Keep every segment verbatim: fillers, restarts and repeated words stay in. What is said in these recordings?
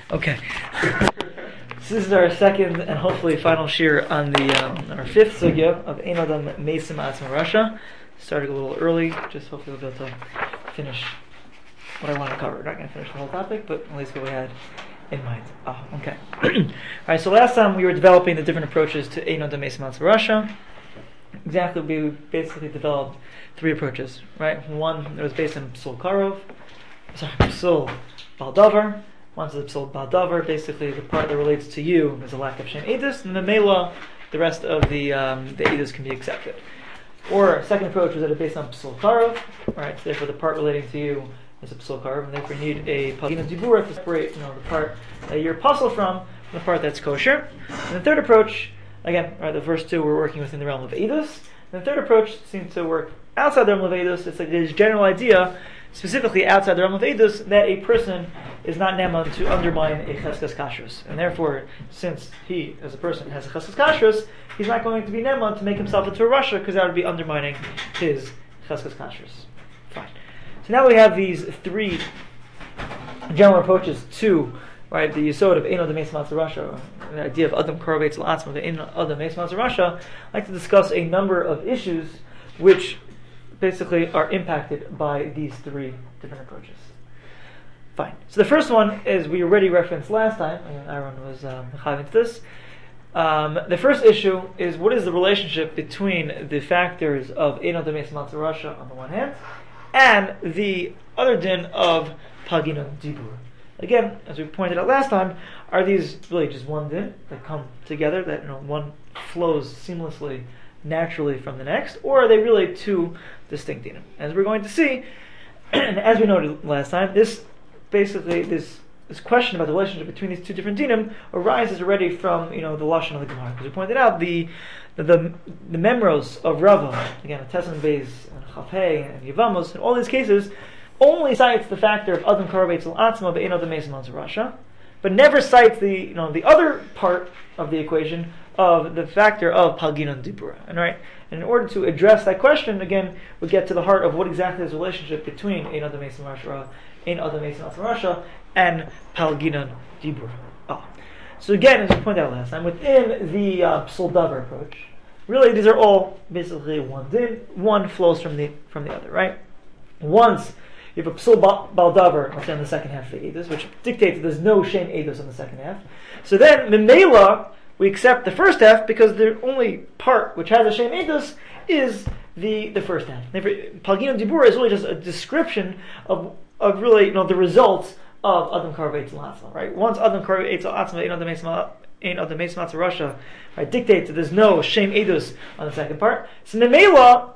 Okay. So this is our second and hopefully final shir on the um, our fifth sugya of Ein Adam Mesim Atzmo Rasha. Started a little early, just hopefully we'll be able to finish what I want to cover. We're not going to finish the whole topic, but at least what we had in mind. Ah, okay. Alright, so last time we were developing the different approaches to Ein Adam Mesim Atzmo Rasha. Exactly, we basically developed three approaches, right? One that was based on Psul Karov, sorry, Psul Baldavar. One's the Psul Baldavar, basically the part that relates to you is a lack of Shem Edus, and the Mela, the rest of the um, the Edus can be accepted. Or second approach was that it's based on Psul Karov, right? So therefore the part relating to you is a Psul Karov, and therefore you need a Pagina Dibura to separate, you know, the part that you're puzzled from, from the part that's kosher. And the third approach, again, right, the first two were working within the realm of Edus. And the third approach seems to work outside the realm of Edus. It's like this general idea, specifically outside the realm of Edus, that a person is not neman to undermine a cheskes kashrus. And therefore, since he, as a person, has a cheskes kashrus, he's not going to be neman to make himself into a rasha, because that would be undermining his cheskes kashrus. Fine. So now we have these three general approaches to, right, the yesod of Ein Adam Mesim Atzmo Rasha, the idea of Adam Karovetz L'Atzmo, the Ein Adam Mesim Atzmo Rasha. I'd like to discuss a number of issues which basically are impacted by these three different approaches. Fine. So the first one is we already referenced last time, and Aaron was um, into this. Um, the first issue is what is the relationship between the factors of Ein Adam Mesim Atzmo Rasha on the one hand, and the other din of Pagina Dibur. Again, as we pointed out last time, are these really just one din that come together, that, you know, one flows seamlessly, naturally from the next, or are they really two distinct dinim? As we're going to see, and as we noted last time, this basically this this question about the relationship between these two different dinim arises already from, you know, the lashon of the Gemara. Because we pointed out the the the, the memros of Rava, again, Tesson Beis and Chafei and Yevamos, in all these cases, only cites the factor of Adam Karovetz L'Atzmo Ein Adam Mesim Atzmo Rasha, but never cites the, you know, the other part of the equation of the factor of Pagina Dibura. And right, and in order to address that question, again, we get to the heart of what exactly is the relationship between Ein Adam Mesim Rasha, Ein Adam Mesim Atzmo Rasha, and Pagina Dibura. Oh. So again, as we pointed out last time, within the uh, Psul Davar approach, really these are all basically one din. One flows from the from the other, right? Once you have a Psul Baldavar, let's say on the second half of the Edus, which dictates that there's no Shem Edus on the second half. So then, Memela, we accept the first half because the only part which has a Shem Edus is the, the first half. Pagina Dibura is really just a description of of really, you know, the results of Adam Karovetz L'Atzmo, right? Once Adam Karovetz L'Atzmo, Ein Adam Mesim Atzmo Rasha, right, dictates that there's no Shem Edus on the second part. So Memela,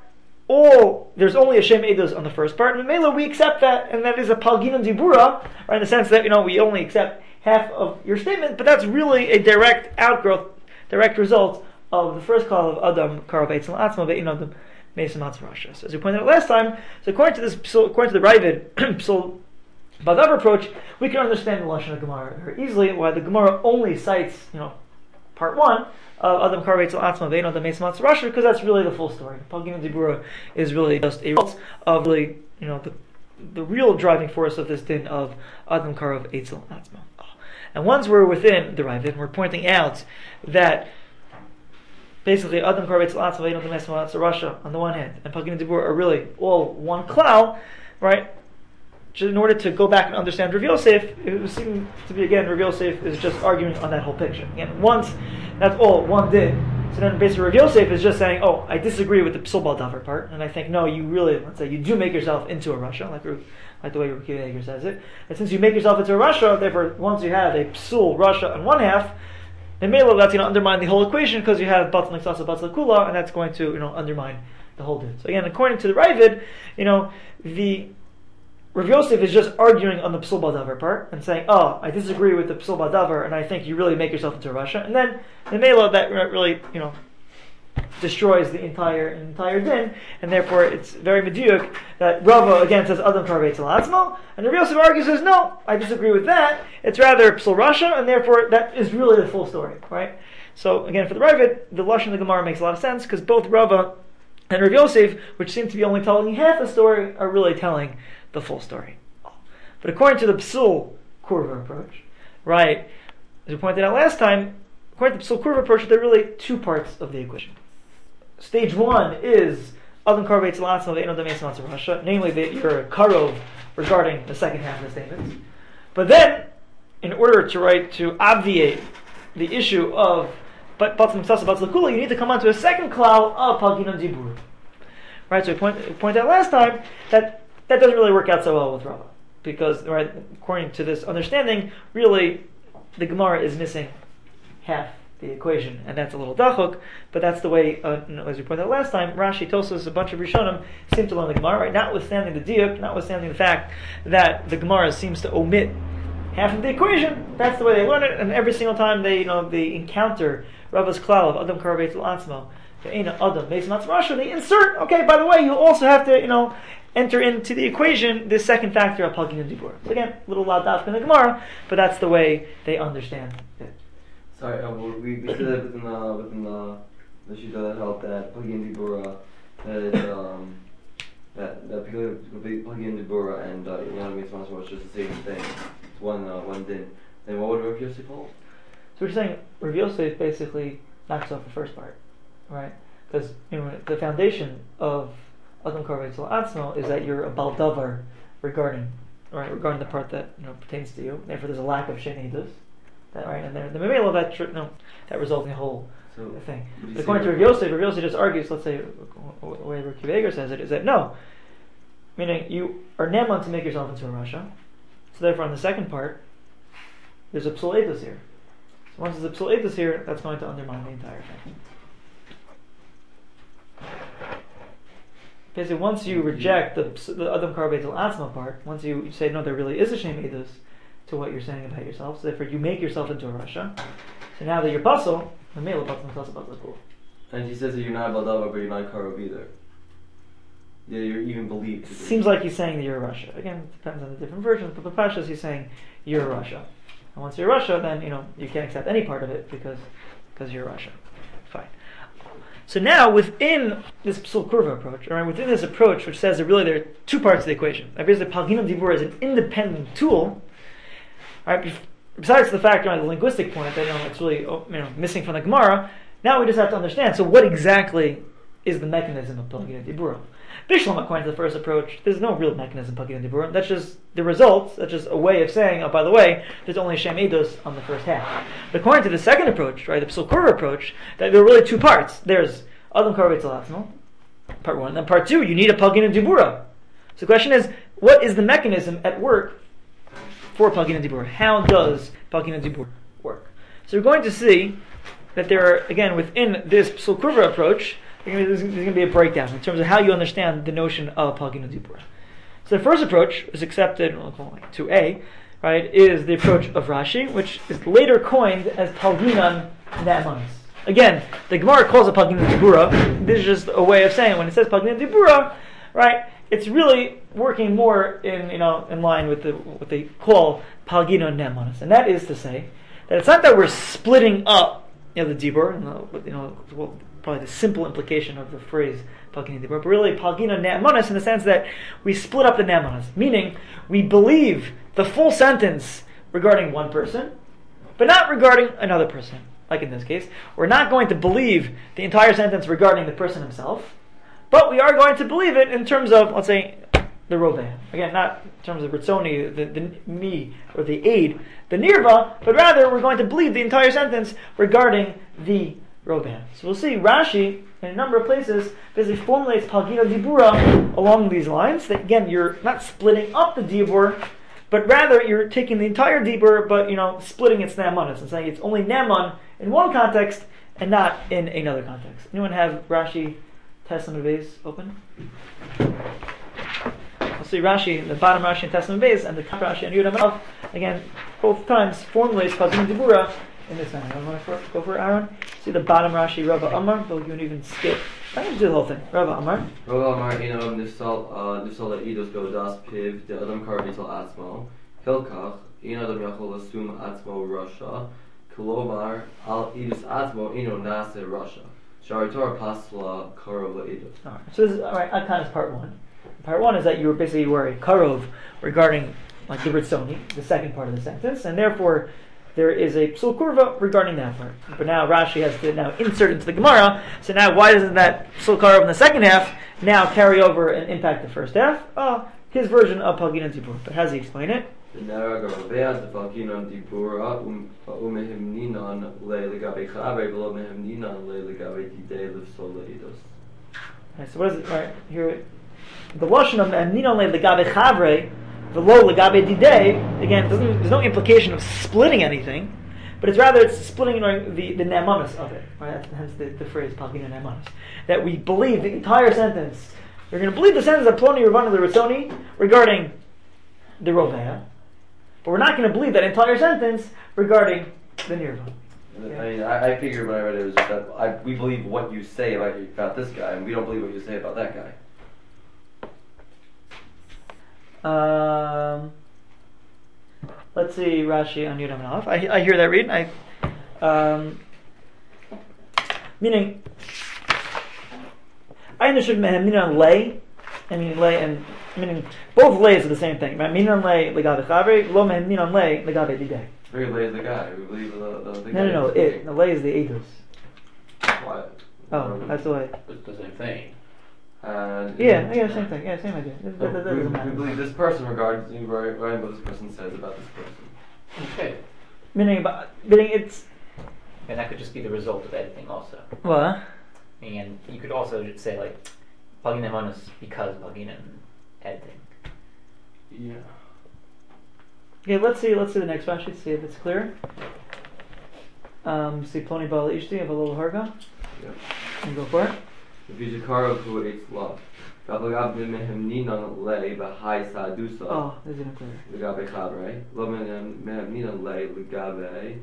all there's only a Shem Edus on the first part. And Memela, we accept that, and that is a Pagina Dibura, right? In the sense that, you know, we only accept half of your statement, but that's really a direct outgrowth, direct result of the first call of Adam Karovetz L'Atzmo Ein Adam Mesim Atzmo Rasha. So as we pointed out last time, so according to this, according to the Ravid Psul Baldavar approach, we can understand the lashon of Gemara very easily. Why the Gemara only cites, you know, part one of Adam Karovetz L'Atzmo Ein Adam Mesim Atzmo Rasha, because that's really the full story. Pagina Dibura is really just a result of really, you know, the the real driving force of this din of Adam Karovetz L'Atzmo. And once we're within the Ravid, we're pointing out that basically Adam Karovetz L'Atzmo Ein Adam Mesim Atzmo Rasha on the one hand, and Pagina Dibura are really all one klal, right? In order to go back and understand Rav Yosef, it would seem to be, again, Rav Yosef is just arguing on that whole picture. Again, once that's all one din, so then basically Rav Yosef is just saying, oh, I disagree with the Psul Baldavar part, and I think, no, you really, let's say, you do make yourself into a rasha, like, like the way Rav Kiva Eger says it. And since you make yourself into a rasha, therefore, once you have a Psul rasha on one half, then Mela, that's going to undermine the whole equation, because you have Batzal Niksasa Batzal Kula, and that's going to, you know, undermine the whole din. So again, according to the Ravid, you know, the Rav Yosef is just arguing on the Psul Baldavar part and saying, oh, I disagree with the Psul Baldavar, and I think you really make yourself into a rasha. And then the Mela, that really, you know, destroys the entire entire din, and therefore it's very mediyuk that Rava again says Adam Karovetz L'Atzmo, and Rav Yosef argues says no, I disagree with that. It's rather Psul Rasha, and therefore that is really the full story, right? So again, for the Ravid, the lashon of the Gemara makes a lot of sense because both Rava and Rav Yosef, which seem to be only telling half the story, are really telling the full story. But according to the Psul Kurva approach, right? As we pointed out last time, according to the Psul Kurva approach, there are really two parts of the equation. Stage one is Adam Karvetz Latzma Ve'eno Dameis Matzah Rasha, namely that you're a karov regarding the second half of the statements. But then, in order to write to obviate the issue of but Batzim Sasa Batzim Kula, you need to come on to a second klal of Palginam Dibur. Right, so we point, we pointed out last time that that doesn't really work out so well with Rava. Because, right, according to this understanding, really the Gemara is missing half the equation, and that's a little dachuk, but that's the way, uh, as we pointed out last time, Rashi, Tosfos, a bunch of Rishonim seem to learn the Gemara, right? Notwithstanding the diuk, notwithstanding the fact that the Gemara seems to omit half of the equation, that's the way they learn it, and every single time they, you know, they encounter Rava's klal of Adam Karvetz L'Atzmo, Ve'ena Adam Meis Matzah Rasha, they insert, okay, by the way, you also have to, you know, enter into the equation this second factor of Palgin and Dibur. So again, a little loud daf in the Gemara, but that's the way they understand it. Sorry, uh, we, we said that within the within the the shita that helped that Plugin Dibura that um that that Plugin Dibura and uh, Yana Mitzvah was just the same thing. It's one uh, one din. Then what would Rav Yosef hold? So we're saying Rav Yosef basically knocks off the first part, right? Because you know the foundation of Adam Karvetz L'Atzmo is that you're a baldavar regarding right regarding the part that you know pertains to you. Therefore, there's a lack of shenidus. That right, and the memela that tr- no, that results in a whole so, thing. According to Rav Yosef, Rav Yosef just argues. Let's say the way Rav Kiva says it is that no, meaning you are neman to make yourself into a rasha. So therefore, on the second part, there's a psul etus here. So once there's a psul etus here, that's going to undermine the entire thing. Basically, once you reject the the Adam Karvetz L'Atzmo part, once you say no, there really is a shame edus to what you're saying about yourself, so therefore you make yourself into a rasha. So now that you're puzzle, the male puzzle tells about the cool. And he says that you're not a baldava, but you're not a karov either. Yeah, you're even believed. To Seems like he's saying that you're a rasha. Again, it depends on the different versions, but the pashas he's saying you're a rasha. And once you're a rasha, then you know you can't accept any part of it because because you're a rasha. Fine. So now within this psul kurva approach, all right, within this approach which says that really there are two parts of the equation. Obviously, Palginam Dibur is an independent tool. All right, besides the fact, right, the linguistic point that you know it's really you know missing from the Gemara, now we just have to understand. So, what exactly is the mechanism of Palgin and Dibur? Bishlam, according to the first approach, there's no real mechanism of Palgin and Dibur. That's just the results. That's just a way of saying, oh, by the way, there's only Shem Eidos on the first half. But according to the second approach, right, the Psul Kurva approach, that there are really two parts. There's Adam Karvetz L'Atzmo, part one, and then part two, you need a Palgin and Dibura. So the question is, what is the mechanism at work for Palgin and Dibur? How does Palgin and Dibur work? So we're going to see that there are, again, within this Psul Kurva approach, there's going to be a breakdown in terms of how you understand the notion of Palgin and Dibur. So the first approach is accepted, we'll call it two A, right, is the approach of Rashi, which is later coined as Palginan Na'manis. Again, the Gemara calls it Palgin and Dibura. This is just a way of saying when it says Palgin and Dibura, right, it's really working more in you know in line with the what they call Palgino Nemanis, and that is to say that it's not that we're splitting up you know the Dibur, you know well, probably the simple implication of the phrase Palgino Dibur, but really Palgino Nemanis in the sense that we split up the Nemanis, meaning we believe the full sentence regarding one person, but not regarding another person. Like in this case, we're not going to believe the entire sentence regarding the person himself. But we are going to believe it in terms of, let's say, the roveh. Again, not in terms of ritzoni, the, the me, or the aid, the nirva, but rather we're going to believe the entire sentence regarding the roveh. So we'll see Rashi, in a number of places, basically formulates Palgino Dibura along these lines. That again, you're not splitting up the Dibur, but rather you're taking the entire Dibur, but you know, splitting its Namanis and saying it's only Naman in one context and not in another context. Anyone have Rashi Testament base open? We'll see Rashi, the bottom Rashi in Testament base, and the top Rashi and Yudam Alf. Again, both times formulates Palgin Dibura in this manner. You want to go for it, Aaron? See the bottom Rashi, Rava Amar. Though you can even skip. I can do the whole thing. Rava Amar. Rava Amar, you know, Nifsal, Nifsal Eidos go das piv, the Adam Karvetz L'Atzmo, Hilkach, you know, the Yachol assume Atzmo Russia, Kolomar, Al Eidos Atzmo, you know, Nase Russia. Sharitor Pasla Karov Eidos. Alright, so this is, alright, Akan is part one. Part one is that you were basically you were a Karov regarding like the Ritzoni, the second part of the sentence, and therefore there is a psul kurva regarding that part. But now Rashi has to now insert into the Gemara. So now why doesn't that psul kurva in the second half now carry over and impact the first half? Oh, his version of Pagina Dibur. But how does he explain it? Right, so what is it? Right here, the lashon of Ninon le legabe chavre, the lo legabe didei. Again, there's no implication of splitting anything, but it's rather it's splitting, you know, the the nemanis of it. Right, hence the, the phrase pagina nemanis. That we believe the entire sentence. You're going to believe the sentence of Ploni Ravana L'Ritzoni regarding the Rovea, but we're not going to believe that entire sentence regarding the Nirva. Yeah. I mean, I, I figured when I read it, it was just that I, we believe what you say about, about this guy, and we don't believe what you say about that guy. Um, let's see Rashi on Yudam and Aleph. I, I hear that read. I, um, meaning, I understood minan lay, I mean lay and meaning both lays are the same thing. Minan lay legabe chavre, lo minan lay legabe didei. Very lay is the guy. We believe the, the, the no, no, no. It the lay is the edus. What? Oh, that's the way. It's the same thing. Uh, yeah, yeah, same thing. Yeah, same idea. So that, that, we, we believe this person regards you, right? Right, what this person says about this person. Okay. Meaning, about, meaning it's. And that could just be the result of editing, also. What? And you could also just say like, plugin nemanis because plugin and editing. Yeah. Okay, let's see. Let's see the next Rashi. See if it's clear. Um, see Ploni Bala Ishti of a little harga. Yeah. And go for it. If you Jakaro who eats love. Oh, this is even clearer. Legabe chavrei, lo mehemninan le legabe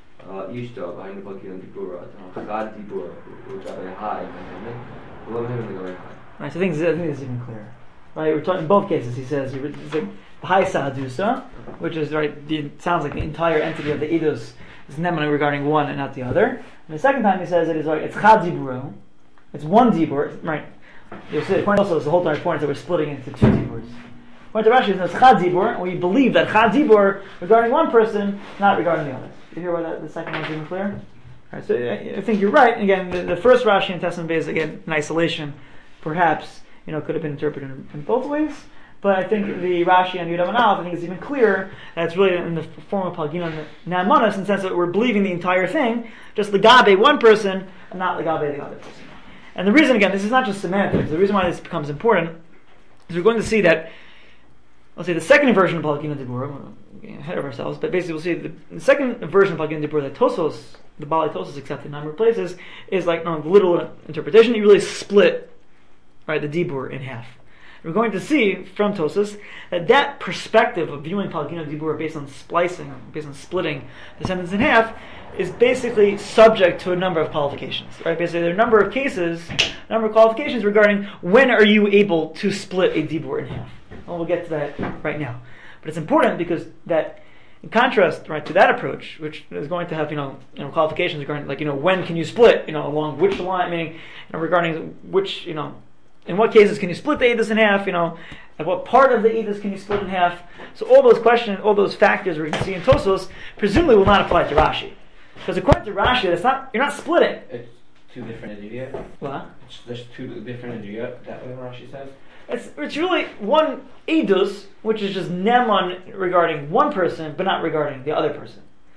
ishto behind the plugin dibura, chad dibura, legabe hai mehemen, lo mehemen legabe hai. Right, so I think, I think this is even clearer. Right, we're talking in both cases. He says it's like Hai Sadusa, which is right. The, it sounds like the entire entity of the Eidos is neman regarding one and not the other. And the second time he says it is right. It's Chad Diburo. It's one Dibur. Right. You'll see. The point also is the whole time point that we're splitting into two Diburs. Point to Rashi is it's Chad Dibur, and we believe that Chad Dibur regarding one person, not regarding the other. You hear why that the second one's even clear? Right, so I, I think you're right. Again, the, the first Rashi in Testament Beis, again in isolation, perhaps you know could have been interpreted in, in both ways. But I think the Rashi and Yudam and Aleph, I think it's even clearer that it's really in the form of Palgina Na'amanas, in the sense that we're believing the entire thing, just legabe one person, and not legabe the other person. And the reason, again, this is not just semantics. The reason why this becomes important is we're going to see that, let's say the second version of Palgina Dibur, we're getting ahead of ourselves, but basically we'll see the, the second version of Palgina Dibur that Tosos, the Bali Tosos accepted in a number of places, is like no, the literal interpretation. You really split right the Dibur in half. We're going to see from Tosas that that perspective of viewing Palgina Dibur based on splicing, based on splitting the sentence in half, is basically subject to a number of qualifications. Right? Basically, there are a number of cases, a number of qualifications regarding when are you able to split a Dibur in half. Well, we'll get to that right now. But it's important because that, in contrast, right, to that approach, which is going to have you know, you know qualifications regarding like you know when can you split, you know along which line, meaning you know, regarding which you know. In what cases can you split the Eidos in half? You know, at what part of the Eidos can you split in half? So all those questions, all those factors we're going to see in Tosos, presumably will not apply to Rashi, because according to Rashi, that's not you're not splitting. It's two different idiots. What? It's there's two different idiots. That way Rashi says. It's it's really one Eidos, which is just neman regarding one person, but not regarding the other person.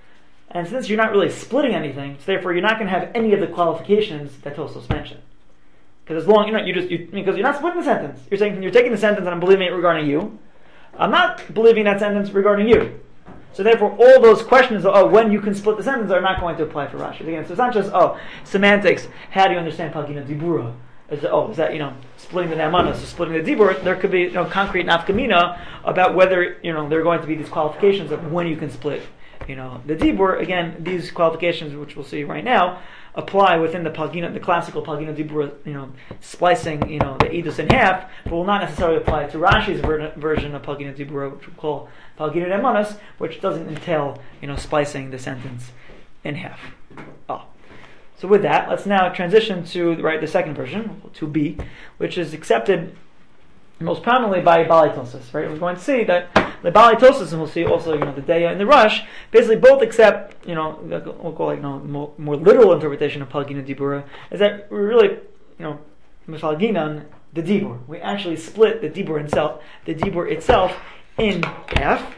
And since you're not really splitting anything, so therefore you're not going to have any of the qualifications that Tosos mentioned. Because as long you know you just you, because you're not splitting the sentence. You're saying you're taking the sentence and I'm believing it regarding you. I'm not believing that sentence regarding you. So therefore, all those questions of oh when you can split the sentence are not going to apply for Rashi again. So it's not just oh semantics. How do you understand Palgina Dibura? Is that, oh is that you know splitting the Na'amanas or splitting the Dibur? There could be you know concrete nafkamina about whether you know there are going to be these qualifications of when you can split you know the Dibur. Again, these qualifications, which we'll see right now, apply within the Palgina, the classical Palgina Dibur, you know, splicing, you know, the Eidos in half, but will not necessarily apply to Rashi's ver- version of Palgina Dibur, which we'll call Palgina Na'amanas, which doesn't entail, you know, splicing the sentence in half. Oh. So with that, let's now transition to right the second version, two B, which is accepted most prominently by Balei Tosfos, right? We're going to see that the Balei Tosfos, and we'll see also, you know, the Deya and the Rush, basically both accept, you know, we'll call it, you know, more, more literal interpretation of Palgina Dibura, is that we're really, you know, Mifalginan, the Dibur. We actually split the Dibur itself, the Dibur itself, in half.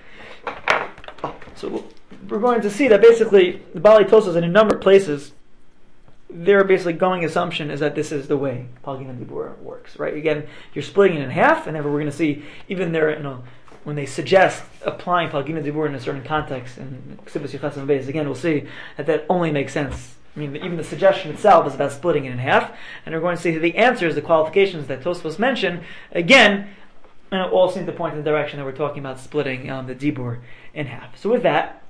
Oh, so we're going to see that basically the Balei Tosfos in a number of places, their basically going assumption is that this is the way Palgina Dibura works, right? Again, you're splitting it in half, and then we're going to see even there, you know, when they suggest applying Palgina Dibura in a certain context, and Ksubas Yichas and Beis, again, we'll see that that only makes sense. I mean, even the suggestion itself is about splitting it in half, and we're going to see that the answers, the qualifications that Tosfos mentioned, again, uh, all seem to point in the direction that we're talking about splitting um, the Dibur in half. So with that,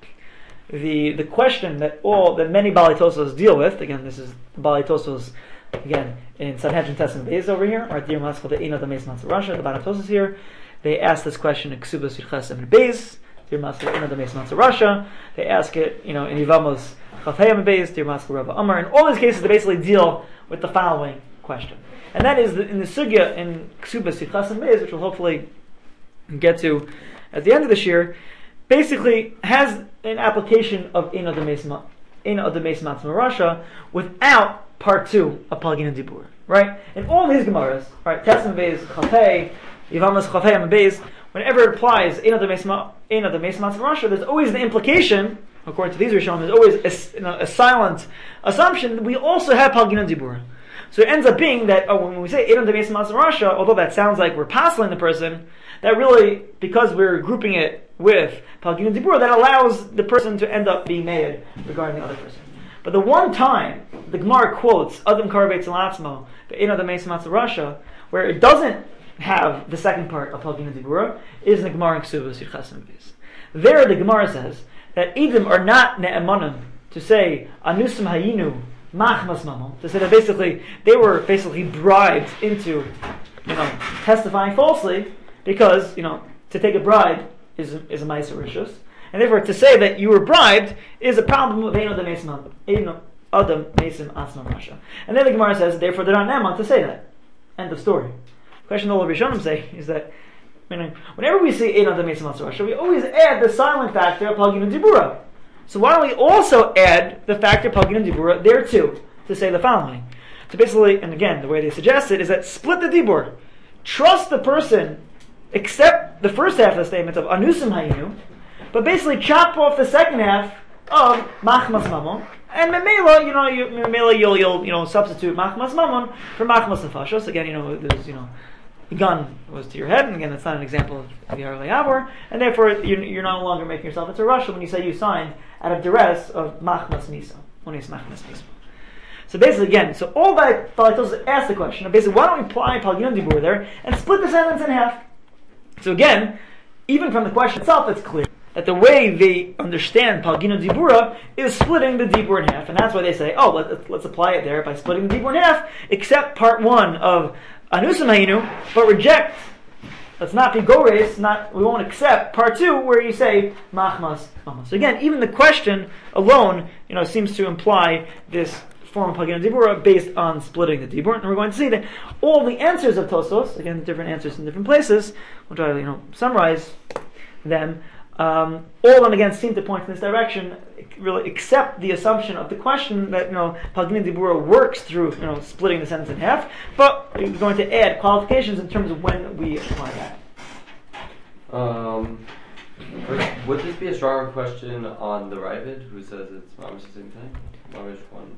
The the question that all that many Balei Tosfos deal with, again, this is Balei Tosfos, again, in Sanhedrin Tessin Beis over here, or Dir Maskal the Eino the Meis Matzah Rasha, the Balei Tosfos here, they ask this question in Ksubas Yichas and Beis, Dir Maskal Eino the Meis Matzah Rasha, they ask it, you know, in Yivamos Chafayim Beis, Dir Maskal Rava Amar. In all these cases, they basically deal with the following question, and that is the, in the sugya in Ksubas Yichas and Beis, which we'll hopefully get to at the end of this year, basically has an application of Eino the Meis Matzah Rasha without part two of Palgina Dibur, right? In all these Gemaras, right, Tessin Beis, Chafei, Yivamos Chafei and Beis, whenever it applies Eino the Meis Matzah Rasha, there's always the implication, according to these Rishonim, there's always a, you know, a silent assumption that we also have Palgina Dibur. So it ends up being that oh, when we say Eino the Meis Matzah Rasha, although that sounds like we're passing the person, that really, because we're grouping it with Palgina Dibura, that allows the person to end up being made regarding the other person. But the one time the Gemara quotes Adam Karabetz Alatzmo, the Eino the Meis Matzah Rasha, where it doesn't have the second part of Palgina Dibura, is in the Gemara in Ksubas Yichas and Beis. There the Gemara says that Edom are not ne'emanim to say Anusim Hayinu Machmas Mamon, to say that basically they were basically bribed into, you know, testifying falsely, because, you know, to take a bribe is is a ma'aser rishus, and therefore to say that you were bribed is a problem of Eino the Meis Adam Meisim Atzma Rasha. And then the Gemara says, therefore they're not ne'eman to say that. End of story. The question all the Rishonim say is that, meaning, whenever we see Eino the Meisim Atzma Rasha, we always add the silent factor of Palgina Dibura. So why don't we also add the factor of Palgina Dibura there too, to say the following? So basically, and again, the way they suggest it is that split the Dibur. Trust the person, accept the first half of the statement of Anusim Hayinu, but basically chop off the second half of Machmas Mamon, and Memela, you know, you, Memela you'll, you'll, you know, substitute Machmas Mamon for Machmas Nefashos. Again, you know, there's, you know, the gun was to your head, and again, that's not an example of Yar Le'avor, and therefore you're, you're no longer making yourself into Russia when you say you signed out of duress of Machmas Misa, Unis Machmas Misa. So basically, again, so all that Balei Tosfos asked the question of basically, why don't we apply Palgina Dibur there and split the sentence in half? So again, even from the question itself, it's clear that the way they understand Palgina Dibura is splitting the Dibur in half, and that's why they say, oh, let, let's apply it there by splitting the Dibur in half, except part one of Anusim Hayinu, but reject, let's not be gores, not, we won't accept part two, where you say Machmas Mama. So again, even the question alone, you know, seems to imply this form of Palgina Dibura based on splitting the Dibur, and we're going to see that all the answers of Tosfos, again, different answers in different places, we'll try to, you know, summarize them, um, all of them again seem to point in this direction, really accept the assumption of the question that, you know, Palgina Dibura works through, you know, splitting the sentence in half, but we're going to add qualifications in terms of when we apply that. Um, would this be a stronger question on the Ravid, who says it's Mamish the same thing? Mamish one.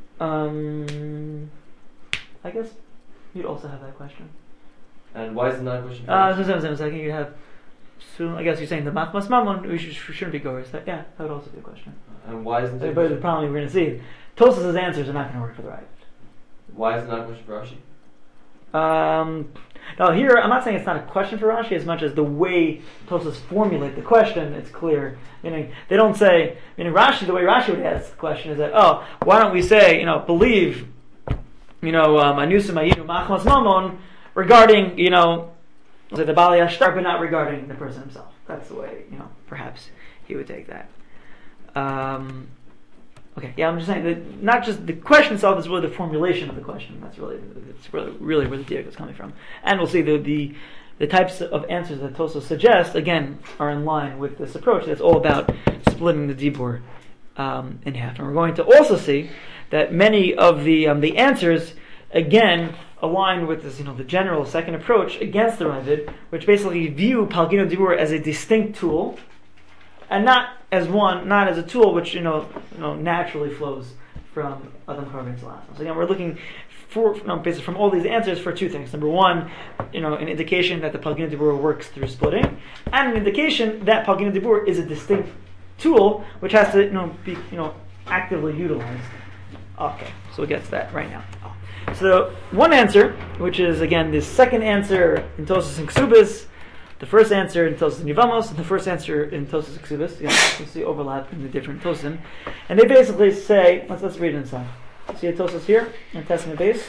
Um, I guess you'd also have that question. And why is it not a question? Uh, so, so, so, so I think you have. So I guess you're saying the Machmas Mamon we should, shouldn't be goers. That, yeah, that would also be a question. And why isn't it? But the problem we're going to see, Tosfos' answers are not going to work for the right. Why is it not a question for Rashi? Um, now here, I'm not saying it's not a question for Rashi as much as the way Tosfos formulate the question. It's clear. Meaning they don't say. Meaning Rashi, the way Rashi would ask the question is that, oh, why don't we say, you know, believe, you know, Anusim Hayinu Machmas Mamon regarding, you know, the Balei Ashtar, but not regarding the person himself. That's the way, you know, perhaps he would take that. Um, Okay, yeah, I'm just saying that not just the question itself is really the formulation of the question. That's really it's really, really where the diak is coming from. And we'll see the the, the types of answers that Tosfos suggests again are in line with this approach. That's all about splitting the dibur um, in half. And we're going to also see that many of the um, the answers again align with this, you know, the general second approach against the Ravid, which basically view Palgino Dibur as a distinct tool, and not as one, not as a tool which you know, you know naturally flows from Adam Karvin Salas. So again, we're looking for, you know, basically from all these answers for two things. Number one, you know, an indication that the Palgino Dibur works through splitting, and an indication that Palgino Dibur is a distinct tool which has to, you know, be, you know, actively utilized. Okay, so we'll get to that right now. So one answer, which is again the second answer in Tosfos and Ksubis, the first answer in Tosfos and Yevamos, and the first answer in Tosfos and Ksubis. Again, you see overlap in the different Tosim, and they basically say, let's let's read it inside. See a Tosfos here in Testament base.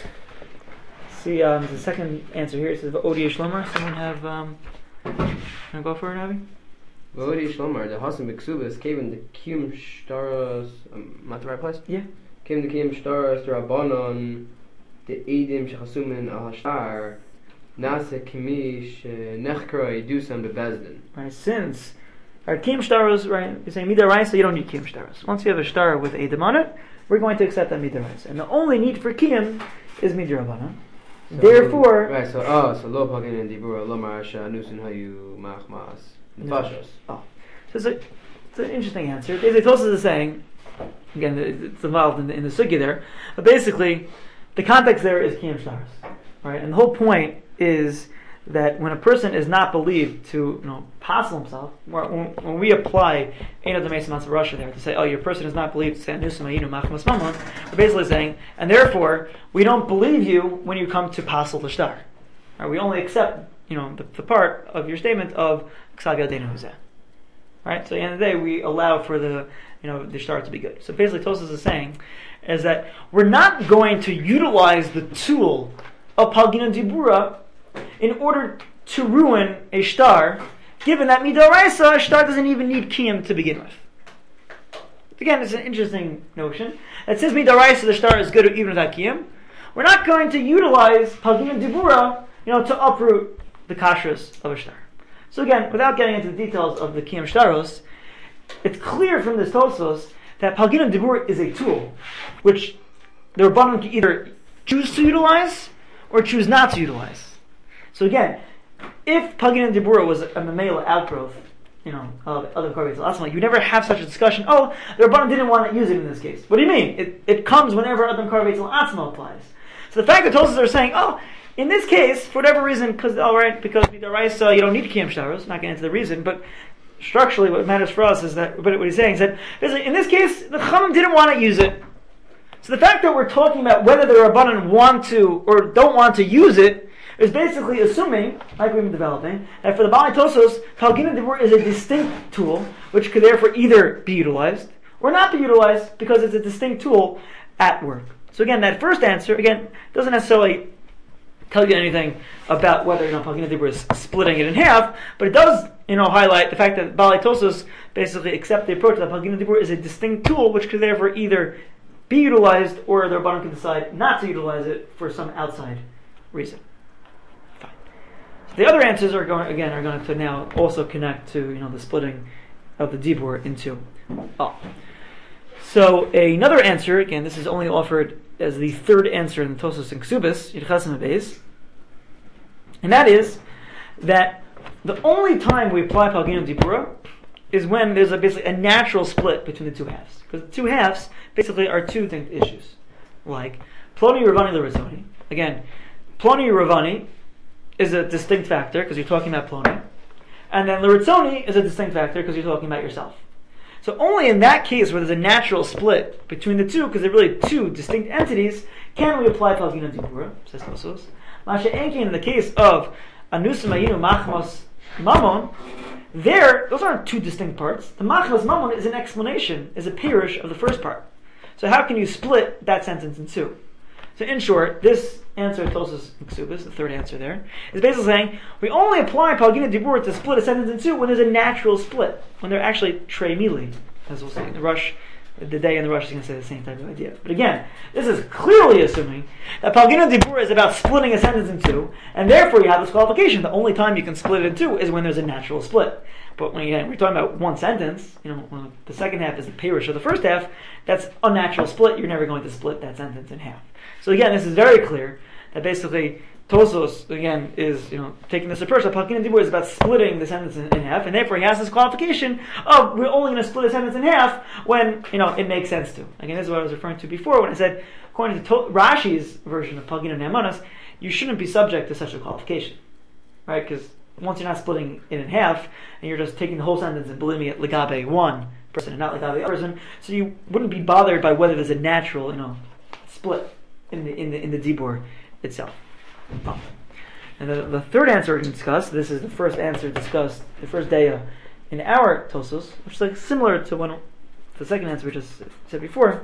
See um, the second answer here. It says Odi Shlomer. Someone have um, wanna go for it, Avi? Odi Shlomer. The Hasim Ksubis came in the Kiyum Shtaros. Um, am I at the right place? Yeah. Came the Kiyum Shtaros to Rabbanon. The Edim Shechasumin Al Hashtar Nasa Kimish Nechkra Yidusam Bebezdin. Right, since our Kiyum Shtaros, right, you're saying Midaraisa, you don't need Kiyum Shtaros. Once you have a Shtar with Edim on it, we're going to accept that Midaraisa. And the only need for Kiyum is Midarabana. So, Therefore, right, so oh, so Lo Pagin and Dibura Lo Marasha Nusin Hayu Machmas Nefashos. Oh, so it's, a, it's an interesting answer. Basically, Tosfos is saying, again, it's involved in the, in the sugya there, but basically, the context there is Kiyum Shtaros, right? And the whole point is that when a person is not believed to, you know, passel himself, when, when we apply Eino D'Meis Matzah Rasha there to say, oh, your person is not believed to say Anusam Ayinu Machmas Mamon, we're basically saying, and therefore we don't believe you when you come to passel the shtar. Right? We only accept, you know, the, the part of your statement of Ksav Yadeinu Huzeh. Right? So at the end of the day, we allow for the, you know, the shtar to be good. So basically, Tosfos is saying is that we're not going to utilize the tool of Palgino Dibura in order to ruin a shtar, given that Midaraisa, a shtar doesn't even need Kiyum to begin with. Again, it's an interesting notion. It says Midaraisa, the shtar is good even without Kiyum. We're not going to utilize Palgino Dibura, you know, to uproot the kashrus of a shtar. So again, without getting into the details of the Kiyum Shtaros, it's clear from this Tosfos that Palgino Dibur is a tool which the Rabbanon can either choose to utilize or choose not to utilize. So again, if Palgino Dibur was a Mamela outgrowth, you know, of other Korban Asma, you never have such a discussion. Oh, the Rabbanon didn't want to use it in this case. What do you mean? It it comes whenever Adam Korban Asma applies. So the fact that Tosfos are saying, oh, in this case, for whatever reason, because all right, because Midaraisa, you don't need Kiyum Shtaros. Not getting into the reason, but structurally, what matters for us is that, but what he's saying is that, in this case, the Chachamim didn't want to use it. So the fact that we're talking about whether the Rabbanan want to or don't want to use it is basically assuming, like we've been developing, that for the Baalei Tosfos, Palgino Dibur is a distinct tool, which could therefore either be utilized or not be utilized because it's a distinct tool at work. So again, that first answer, again, doesn't necessarily tell you anything about whether, you know, Palgino Dibur is splitting it in half, but it does, you know, highlight the fact that Baalei Tosfos basically accept the approach that Palgino Dibur is a distinct tool which could therefore either be utilized or the Rabbanon can decide not to utilize it for some outside reason. Fine. So the other answers are going again are going to now also connect to, you know, the splitting of the Dibur into oh. So another answer, again, this is only offered as the third answer in the Tosfos and Ksubis, Yidchasim Beis, and that is that the only time we apply Palgino Dibura is when there's a, basically a natural split between the two halves. Because the two halves basically are two distinct issues. Like, Ploni Ravani L'Ritzoni. Again, Ploni Ravani is a distinct factor because you're talking about Ploni. And then L'Ritzoni is a distinct factor because you're talking about yourself. So only in that case where there's a natural split between the two, because they're really two distinct entities, can we apply Palgino Dibura, says Tosfos. Masha Enkin, in the case of Anusam Ayinu Machmas Mamon, there, those aren't two distinct parts. The Machmas Mamon is an explanation, is a pirush of the first part. So how can you split that sentence in two? So in short, this answer, Tosfos and Ksubis, the third answer there, is basically saying we only apply Palgino Dibur to split a sentence in two when there's a natural split, when they're actually trei mili, as we'll see. The Rush the day in the Rosh is going to say the same type of idea. But again, this is clearly assuming that Palgina Dibura is about splitting a sentence in two, and therefore you have this qualification. The only time you can split it in two is when there's a natural split. But when again, we're talking about one sentence, you know, when the second half is the parish of the first half, that's unnatural split. You're never going to split that sentence in half. So again, this is very clear that basically Tosos, again, is, you know, taking this approach that Palgina Dibura is about splitting the sentence in, in half, and therefore he has this qualification of we're only going to split a sentence in half when, you know, it makes sense to. Again, this is what I was referring to before when I said, according to, to- Rashi's version of Palgina Ne'amanos, you shouldn't be subject to such a qualification, right? Because once you're not splitting it in half, and you're just taking the whole sentence and believing it legabe one person and not legabe the other person, so you wouldn't be bothered by whether there's a natural, you know, split in the in the in the dibur itself. Oh. And the, the third answer we can discuss, this is the first answer discussed, the first daya in our Tosos, which is like similar to one, the second answer we just said before,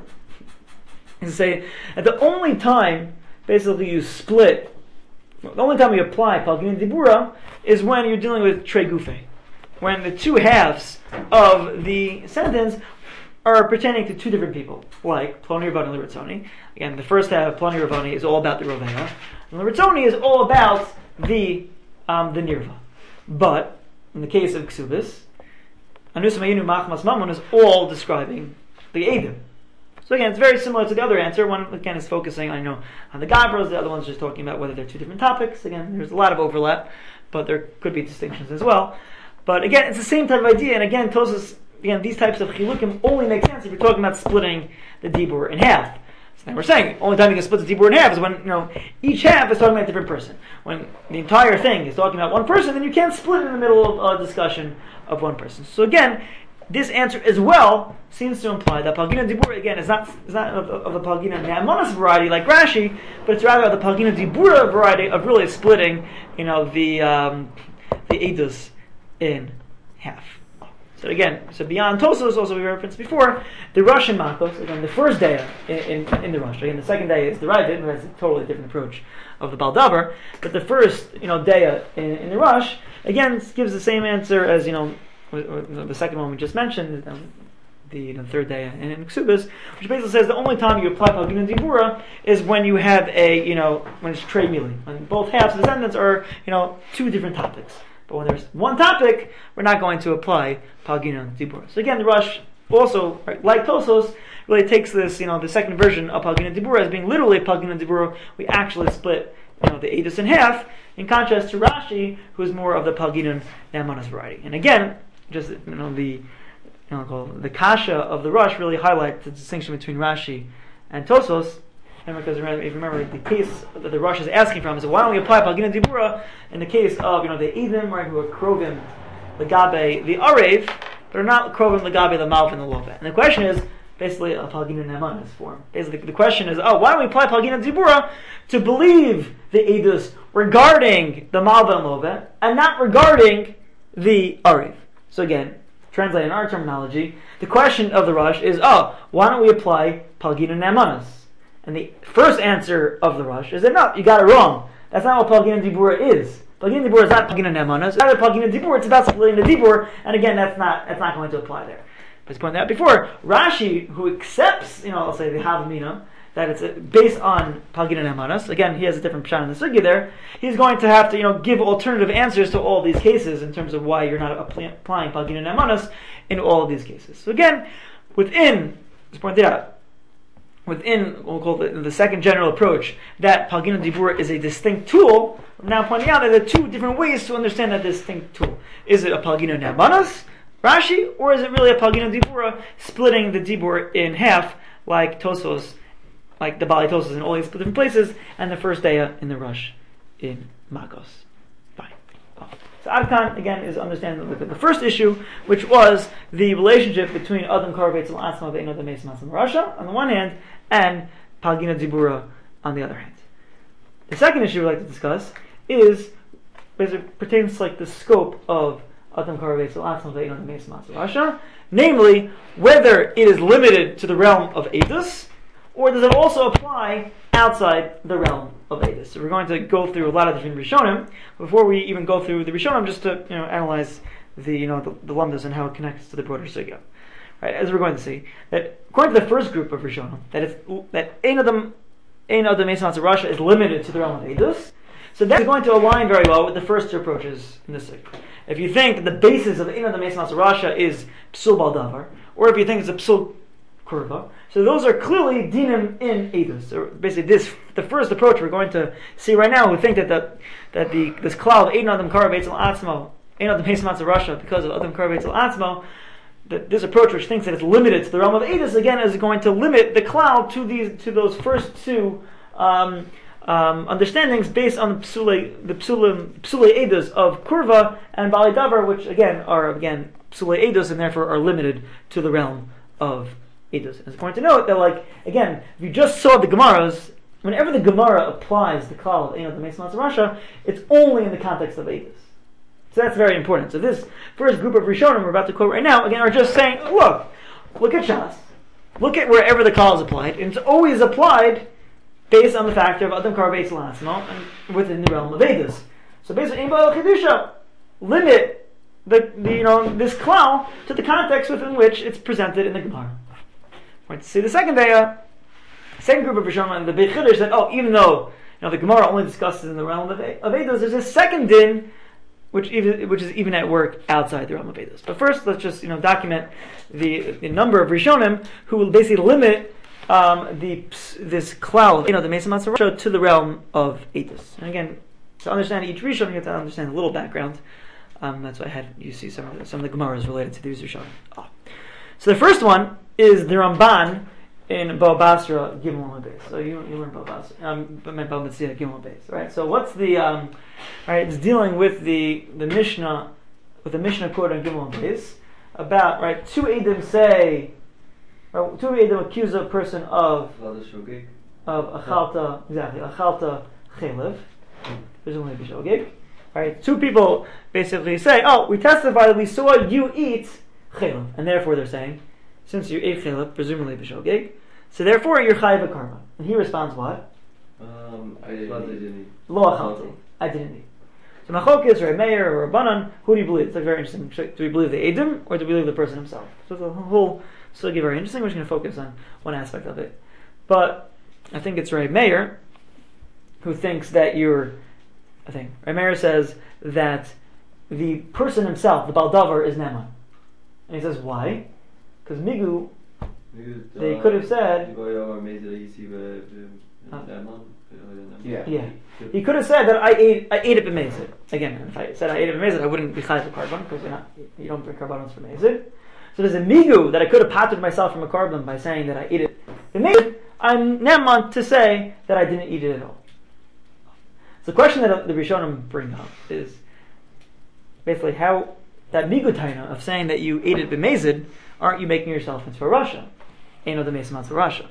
is to say that the only time basically you split, the only time you apply Palgina Dibura is when you're dealing with Trei Gufe, when the two halves of the sentence are pertaining to two different people, like Ploni Ravani and Liritzoni. Again, the first half, Ploni Ravani, is all about the Rovea, and Liritzoni is all about the um, the Nirva. But in the case of Ksubis, Anus Mayinu Machmas Mammon is all describing the Eidim. So again, it's very similar to the other answer. One again is focusing, I know, on the Gabros. The other one's just talking about whether they're two different topics. Again, there's a lot of overlap, but there could be distinctions as well. But again, it's the same type of idea. And again, Tosas, again, these types of chilukim only make sense if you're talking about splitting the dibur in half. So then we're saying only time you can split the dibur in half is when, you know, each half is talking about a different person. When the entire thing is talking about one person, then you can't split it in the middle of a discussion of one person. So again, this answer as well seems to imply that Palgina Dibura, again, is not is not of, of the Palgina Ne'amanos variety like Rashi, but it's rather of the Palgina Dibura variety of really splitting, you know, the um, the Eidos in half. So again, so beyond Tosos, also we referenced before, the Russian Makos, again, the first day in, in, in the Rush, again, the second day is the Ravid, who has a totally different approach of the Baldavar, but the first, you know, day in, in the Rush, again, gives the same answer as, you know, the second one we just mentioned, um, the, you know, third day in, in Ksubis, which basically says the only time you apply Palgina Dibura is when you have a, you know, when it's Trei Mili, when both halves of the sentence are, you know, two different topics. But when there's one topic, we're not going to apply Palgina Dibura. So again, the Rush also, right, like Tosos, really takes this, you know, the second version of Palgina Dibura as being literally Palgina Dibura. We actually split, you know, the Eidos in half, in contrast to Rashi, who is more of the Palgina Ne'amanos variety. And again, just, you know, the, you know, the kasha of the Rush really highlights the distinction between Rashi and Tosos. And because if you remember, the case that the Rush is asking from is, why don't we apply Palgina Dibura in the case of, you know, the Eidim, right, who are Krovim, Legabe, the Arev, but are not Krovim, Legabe, the Malvin, the Lobe. And the question is basically a Palgina Ne'amanos form. Basically, the question is, oh, why don't we apply Palgina Dibura to believe the Eidos regarding the Malvin and Lobe, and not regarding the Arev? So again, translating our terminology, the question of the Rush is, oh, why don't we apply Palgina Ne'amanos? And the first answer of the Rush is that no, you got it wrong. That's not what Palgina Dibura is. Palgina Dibura is not Palgina Ne'amanos. It's not Palgina Dibura, it's about splitting the Dibur, and again, that's not that's not going to apply there. But as pointed out before, Rashi, who accepts, you know, I'll say the Havamina, that it's based on Palgina Ne'amanos, again, he has a different pshat in the sugya there, he's going to have to, you know, give alternative answers to all these cases in terms of why you're not applying Palgina Ne'amanos in all of these cases. So again, within, as pointed out, within what we'll call the, the second general approach, that Palgina Dibura is a distinct tool, we're now pointing out that there are two different ways to understand that distinct tool. Is it a Palgina Ne'amanos, Rashi, or is it really a Palgina Dibura splitting the Dibur in half, like Tosos, like the Bali Tosos in all these different places, and the first day in the Rush in Makos? Fine. Oh. So Adkan, again, is understanding the, the first issue, which was the relationship between Adam Karvetz and Asma Ve'ino Demes Masam Rasha, on the one hand, and Palgina Dibura on the other hand. The second issue we'd like to discuss is, as it pertains to like the scope of Adam Karvetz and Asma Ve'ino Demes Masam Rasha, namely, whether it is limited to the realm of Eidos, or does it also apply outside the realm of Eidos? So we're going to go through a lot of different Rishonim. Before we even go through the Rishonim, just to, you know, analyze the, you know, the, the Lumdas and how it connects to the broader Sugya. Right? right, as we're going to see, that according to the first group of Rishonim, that it's that Ein Adam Ein Adam Meis Matzah Rasha is limited to the realm of Eidos. So that's going to align very well with the first two approaches in this segment. If you think that the basis of Ein Adam Meis Matzah Rasha is Psul Bal Davar, or if you think it's a Psul Kurva, so those are clearly dinim in Eidos. So basically, this the first approach we're going to see right now. We think that the that the this cloud Ein Adam Karav Eitzel Atzmo Ein Adam Meis Matzah Rasha because of Adam Karav Eitzel Atzmo. That this approach, which thinks that it's limited to the realm of Eidos, again is going to limit the cloud to these to those first two um, um, understandings based on the psule the psule psule Eidos of Kurva and Bali Davar, which again are again psule Eidos and therefore are limited to the realm of Eidos. It's important to note that, like again, if you just saw the Gemaras, whenever the Gemara applies the cloud of Ein Adam Meis Matzah Rasha, it's only in the context of Eidos. So that's very important. So this first group of Rishonim we're about to quote right now, again, are just saying, look, look at Shas, look at wherever the call is applied, and it's always applied based on the factor of Adam Karav Eitzel Atzmo and within the realm of Eidos. So basically, Ein Ba'al Kedusha, limit the, the you know this klal to the context within which it's presented in the Gemara. Right. See the second day, second group of Rishonim, and the Beit Chiddush said, oh, even though you know the Gemara only discusses in the realm of, of Eidos, there's a second din. Which even which is even at work outside the realm of Eidos. But first, let's just you know document the, the number of Rishonim who will basically limit um, the this cloud, you know, the Meis Matzah Rasha to the realm of Eidos. And again, to understand each Rishon, you have to understand a little background. Um, that's why I had you see some of the, some of the Gemaras related to these Rishonim. Oh. So the first one is the Ramban in Bava Basra Gimel Beis. So you you learn Bava Basra, um, Bava Metzia Gimel Beis, right? So what's the um, right? It's dealing with the the Mishnah, with the Mishnah quote on Gimel Beis about right. Two Eidim say, or two Eidim accuse a person of of achalta exactly achalta chelev, presumably b'shogeg. Right? Two people basically say, oh, we testified that we saw you eat chelev, and therefore they're saying, since you ate chelev, presumably b'shogeg, so therefore you're chayiv a karma. And he responds, what? Um, I didn't eat. Lo achalti. I didn't eat. So Machokis or a mayor or a banan, who do you believe? It's like very interesting. Do we believe the Eidim or do we believe the person himself? So it's a whole sugi very interesting. We're just going to focus on one aspect of it. But I think it's Ray Meir who thinks that you're, I think, Ray Meir says that the person himself, the Baldavar, is Neman. And he says, why? Because Migu, they could have said, Yeah. yeah. He could have said that I ate I ate it b'mezid. Again, if I said I ate it b'mezid, I wouldn't be chayav a carbon because you're not you don't bring carbonates from mezid. So there's a migu that I could have patted myself from a carbon by saying that I ate it b'mezid. I'm neman to say that I didn't eat it at all. So the question that the Rishonim bring up is basically how that migu taina of saying that you ate it b'mezid, aren't you making yourself into a Rasha? Ein Adam Meis Matzah Rasha.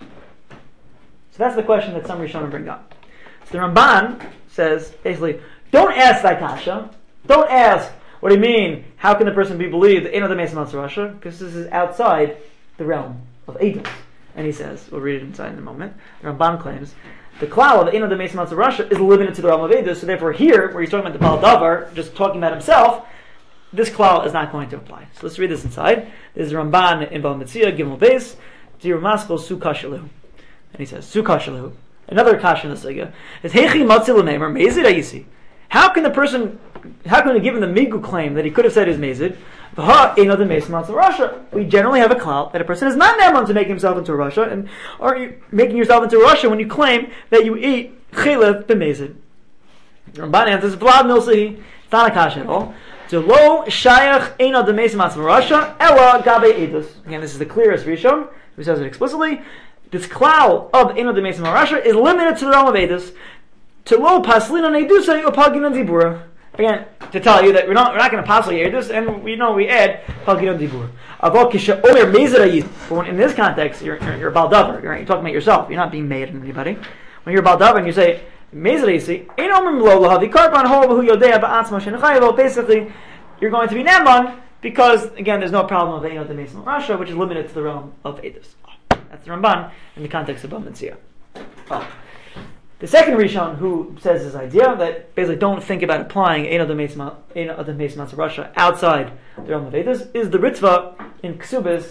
So that's the question that some Rishonim bring up. So the Ramban says, basically, don't ask thy kasha. Don't ask, what do you mean, how can the person be believed that Ein Adam Meis Matzah Rasha? Because this is outside the realm of Eidos. And he says, we'll read it inside in a moment, the Ramban claims, the klal of Ein Adam Meis Matzah Rasha is limited to the realm of Eidos, so therefore here, where he's talking about the Baal Davar, just talking about himself, this klal is not going to apply. So let's read this inside. This is Ramban in Bava Metzia, Gimel Beis, Dir Maskal Su Kashalu. And he says, Su Kashalu. Another kasha in the sugya is Heichi Matzil Meimer Mezid Ayisi. How can the person, how can we give him the migu claim that he could have said is Mezid? V'ha Ein Adam Meis Matzah Rasha. We generally have a clout that a person is not neman to make himself into a Rasha, and are you making yourself into a Rasha when you claim that you eat chelev b'mezid? Ramban answers, Vlad Milsi, it's not a kasha at all. To lo shayach Ein Adam Meis Matzah Rasha ela gabe edus. Again, this is the clearest Rishon who says it explicitly. This cloud of Ein Adam Meis Matzah Rasha is limited to the realm of Eidos. To lo paslina nedusa upagina dibura. Again, to tell you that we're not we're not going to pasl Eidos, and we know we add pagina dibura. Avol kisha omer mezid ayis. But when in this context, you're you're, you're a baldavar. You're, you're talking about yourself. You're not being made in anybody. When you're a baldavar and you say mezid ayisi, ein omer mlo lahavi karban ho who yodea ba'atzma shenechayevo. Basically, you're going to be neman because again, there's no problem of Ein Adam Meis Matzah Rasha, which is limited to the realm of Eidos. That's the Ramban in the context of Bava Metzia. Oh. The second Rishon who says this idea that basically don't think about applying Ein Adam Meis Matzah Rasha outside the realm of Eidos is the Ritva in Ksubis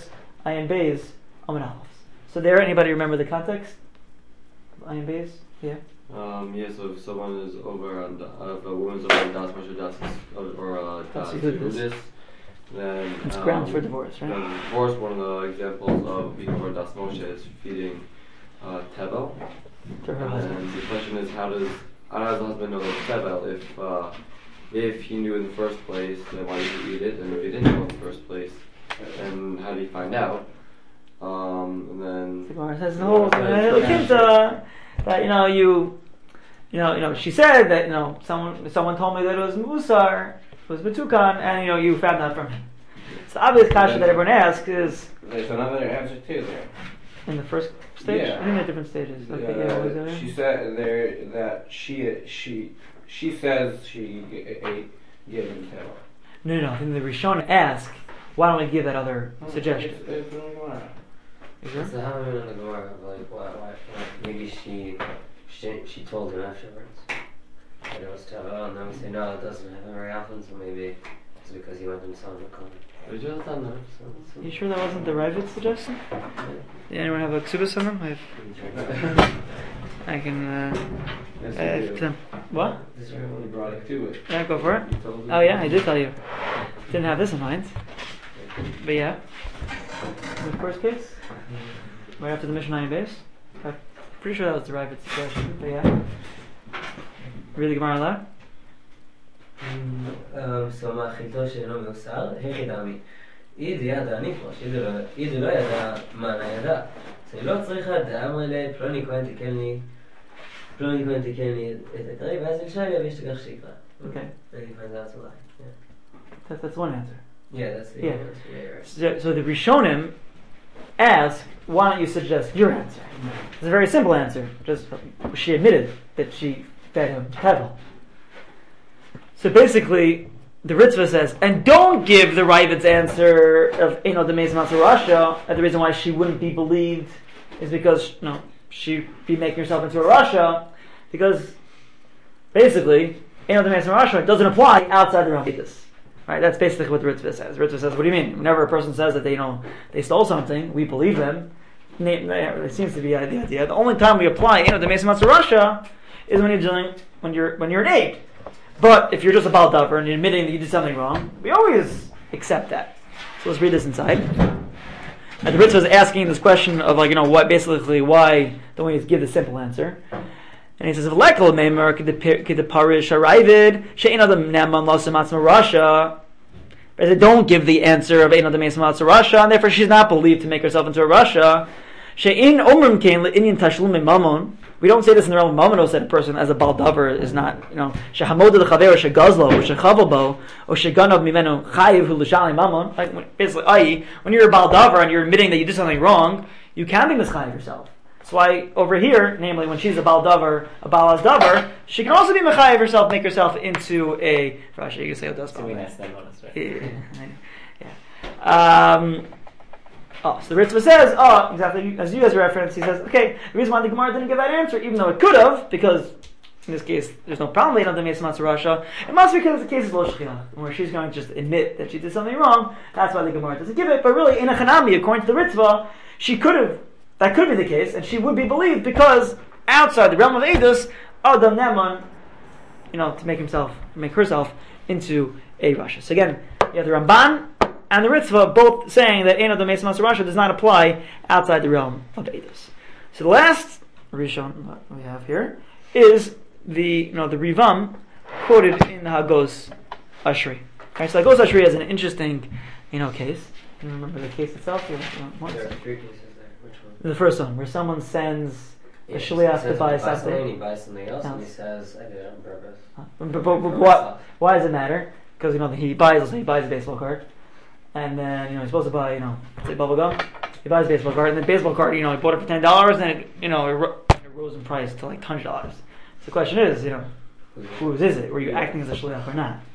Ayin Beis, Amud Aleph. So there, anybody remember the context? Ayin Beis? Yeah. Um, yeah, so if someone is over on, the, uh, if a woman's over on Das Moshe Das or, or uh, Das Das Yehudis. Yehudis, then It's um, grounds for divorce, right? then divorce, one of the examples of being over Das Moshe is feeding uh, Tevel. To her husband. And the question is, how does how does the husband know that it's Tevel if uh, if he knew in the first place, then why did he eat it? And if he didn't know in the first place, then how did he find out? Um, and then The Gemara says the whole the kids, uh, that you know you, you know you know she said that you know someone someone told me that it was Musar, it was Betukan, and you know you found out from him. So the obvious question that everyone asks is There's another answer too there. in the first stage. Yeah. I think they're different stages. Okay, Uh, yeah, what was that? she said there that she she she says she g- ate given tail. No, no, no. I think the Rishon ask, why don't we give that other suggestion? It's, it's in the Gemara. You sure? So how in the Gemara of like why, why, why maybe she, she she told him afterwards that it was Tava, and then we say no, it doesn't happen very often, so maybe it's because he went himself to come. we just done that. So, so You sure that wasn't the Ravid suggestion? Did anyone have a ksubas on them? I, have, I can. Uh, Yes, uh, you do. them. What? This is You really brought it to it. Yeah, go for it. You told Oh yeah, I did tell you. Didn't have this in mind. But yeah. The first case? Right after the Mishnah Ayin base? I'm pretty sure that was the Ravid suggestion, but yeah. Read the Gemara aloud. Um, so מאכילתו שאינו מיוסר, הכי דמי. איד ידע ניפוש, איד לא ידע מה ידע. אז היא לא צריכה דאמר לי, פלוני כהן תיקן לי, פלוני כהן תיקן לי את הקרי, ואז נקשה לי, ויש תגח שיקרא. Okay. And he finds out it's a lie. Yeah, That, that's one answer. yeah that's the Yeah. answer. Yeah, you're right. So, so the Rishonim ask, why don't you suggest your answer? It's a very simple answer. Just she admitted that she fed him Tevel. So basically, the Ritva says, and don't give the Ravid's answer of Eino Demeis Rasha, and the reason why she wouldn't be believed is because you know, she'd be making herself into a Rasha, because basically, Eino Demeis Rasha doesn't apply outside the realm of Edus. Right, that's basically what the Ritva says. Ritva says, what do you mean? Whenever a person says that they, you know, they stole something, we believe them. It seems to be the idea. The only time we apply, you know, the Mesa Rasha is when you're doing, when you're, when you're an aid. But if you're just a baldaver and you're admitting that you did something wrong, we always accept that. So let's read this inside. And the Ritva is asking this question of like, you know, what basically why don't we just give the simple answer? And he says, "V'lekel meimer k'deparish haravid she'ein adam ne'aman lo sematzma rasha." But they don't give the answer of ein adam sematzma rasha, and therefore she's not believed to make herself into a rasha. She'ein omrim kein le'inyan tashlum mamon. We don't say this in the realm of mamonos that a person as a baldaver is not, you know, she'hamoda l'chaver or she'gazlo or she'chavabo or she'ganav mimenu chayiv hu l'shali mamon. Like when- basically, that is, when you're a baldaver and you're admitting that you did something wrong, you can't be mischayiv yourself. That's why over here, namely when she's a baldavar, a balaz davar, she can also be mechayev herself, make herself into a. Rashi, you can say das. So we asked that bonus, right? Yeah. yeah. Um, oh, so the Ritva says, oh, exactly as you guys referenced. He says, okay, the reason why the Gemara didn't give that answer, even though it could have, because in this case there's no problem with the Meis Rasha, it must be because the case is lo shechina, where she's going to just admit that she did something wrong. That's why the Gemara doesn't give it. But really, in a chanami, according to the Ritva, she could have. That could be the case, and she would be believed because outside the realm of Edus, Adam Neman, you know, to make himself, make herself into a Rasha. So again, you have the Ramban and the Ritva both saying that Ein Adam Meis Rasha does not apply outside the realm of Edus. So the last Rishon that we have here is the, you know, the Rivam quoted in the Hagos Ashri. Okay, so Hagos Ashri has an interesting, you know, case. You remember the case itself? You know, once? There are three cases there. Which one? The first one, where someone sends Yeah, a so shliach he to says buy he buys something. He buys something else, and he Else. says, "I did it on purpose." But, but, but what, why does it matter? Because you know he buys, let's say he buys a baseball card, and then you know he's supposed to buy, you know, say bubble gum. He buys a baseball card, and the baseball card, you know, he bought it for ten dollars, and it, you know, it, ro- it rose in price to like hundred dollars. So the question is, you know, whose is it? Were you acting as a shliach or not?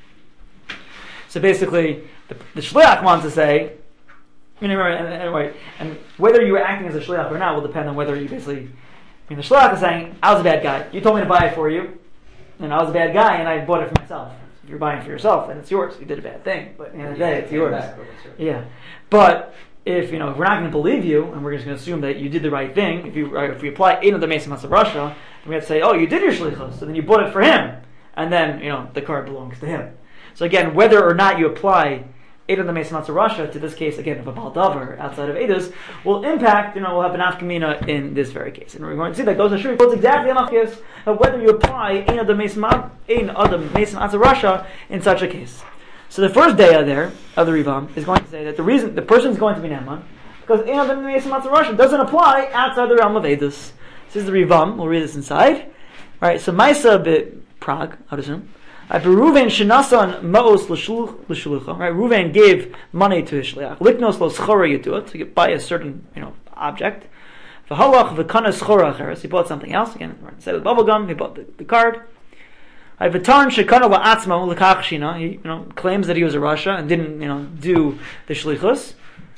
So basically, the, the shliach wants to say. I mean, anyway, and whether you were acting as a shliach or not will depend on whether you basically. I mean, the shliach is saying, "I was a bad guy. You told me to buy it for you, and I was a bad guy, and I bought it for myself. If you're buying it for yourself, then it's yours. You did a bad thing, but at the end of the day, it's yours." Yeah, but if you know if we're not going to believe you and we're just going to assume that you did the right thing, if you if we apply Ein Adam Mesim Atzma Rasha, then we have to say, oh, you did your shlichus, so then you bought it for him, and then you know the car belongs to him. So again, whether or not you apply Ein Adam Mesim Atzma Rasha to this case again of a Baal Davar outside of Eidos will impact, you know, will have an afkamina in this very case, and we're going to see that goes to quotes exactly Amachis of whether you apply Ein Adam Mesim Ein Adam Mesim Atzma Rasha in such a case. So the first daya there of the Rivam is going to say that the reason the person is going to be Neman because Ein Adam Mesim Atzma Rasha doesn't apply outside the realm of Eidos. This is the Rivam. We'll read this inside. All right. So Maisa bit Prague. How to assume? Right, but Ruvain shenasan maos l'shulucha. Right, Ruvain gave money to his shliach. Liknos lo schora yitut to buy a certain you know object. V'halach v'kana schora acheres. He bought something else. Again, instead of the bubble gum, he bought the, the card. Right, v'tarn shekana la'atzma l'kach shina. He you know claims that he was a Rasha and didn't you know do the shlichus.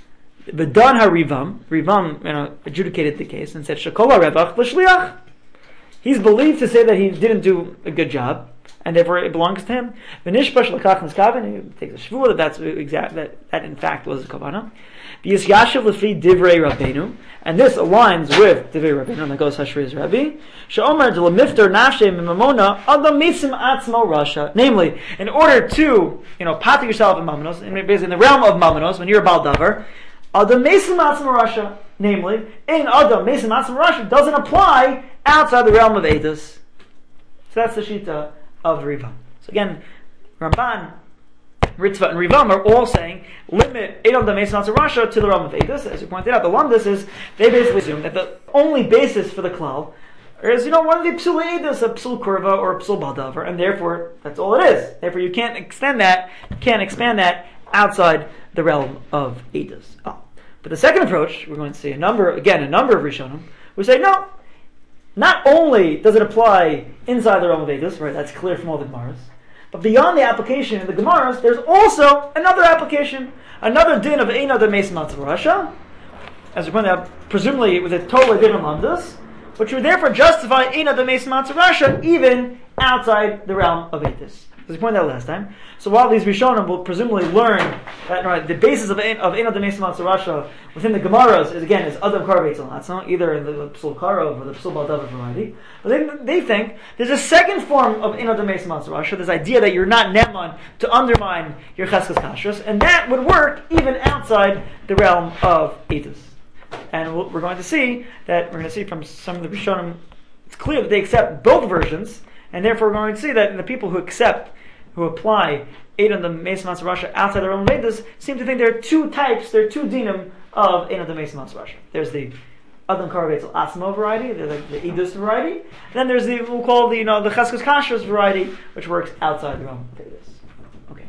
V'dan harivam. Rivam you know adjudicated the case and said shekola revach l'shliach. He's believed to say that he didn't do a good job, and therefore it belongs to him. V'nishpash l'kach niskaven. He takes a shvua that that's exact that that in fact was a kavana. V'yis yashiv l'fi divrei Rabbeinu, and this aligns with divrei Rabbeinu. And that goes Hashri's Rabbi. She'omer de l'mifter nafshe mimamona adam mitzim atzmo rasha. Namely, in order to you know pater yourself in mamanos, in basically in the realm of mamanos, when you're a Baal Davar, adam mitzim atzmo rasha. Namely, in adam mitzim atzmo rasha doesn't apply outside the realm of Eidos. So that's the shita of the Rivam. So again, Ramban, Ritzvah, and Rivam are all saying limit Ein Adam Mesim Atzma Rasha to the realm of Eidos. As you pointed out, the Lumdus is they basically assume that the only basis for the klal is you know one of the psul Eidos, a psul kurva or a psul Baal Davar, and therefore that's all it is. Therefore, you can't extend that, you can't expand that outside the realm of Eidos. Oh. But the second approach, we're going to see a number again, a number of Rishonim who say no. Not only does it apply inside the realm of Eidos, right? That's clear from all the Gemaras. But beyond the application in the Gemaras, there's also another application, another din of Ein Adam Mesim Atzma Rasha, as we pointed out, presumably with a totally different lamdas, which would therefore justify Ein Adam Mesim Atzma Rasha even outside the realm of Eidos. As we pointed out last time. So while these Rishonim will presumably learn that right, the basis of Ein of Ein Adam Mesim Atzma Rasha within the Gemaras is again is Adam Kar Veitzal Atzma, either in the Psul Karov or the Psul Baal Davar variety. But they, they think there's a second form of Ein Adam Mesim Atzma Rasha, this idea that you're not Neman to undermine your Cheskas Kashrus, and that would work even outside the realm of Eidos. And we'll, we're going to see that we're going to see from some of the Rishonim, it's clear that they accept both versions, and therefore we're going to see that the people who accept who apply Ein Adam Mesim Atzma Rasha outside their own Vedas seem to think there are two types, there are two dinim of Ein Adam Mesim Atzma Rasha. There's the Adam Kar Veitzal Atzma variety, there's like the Eidos variety, and then there's the we'll call the you know the Cheskas Kashrus variety, which works outside the realm of Vedas. Okay.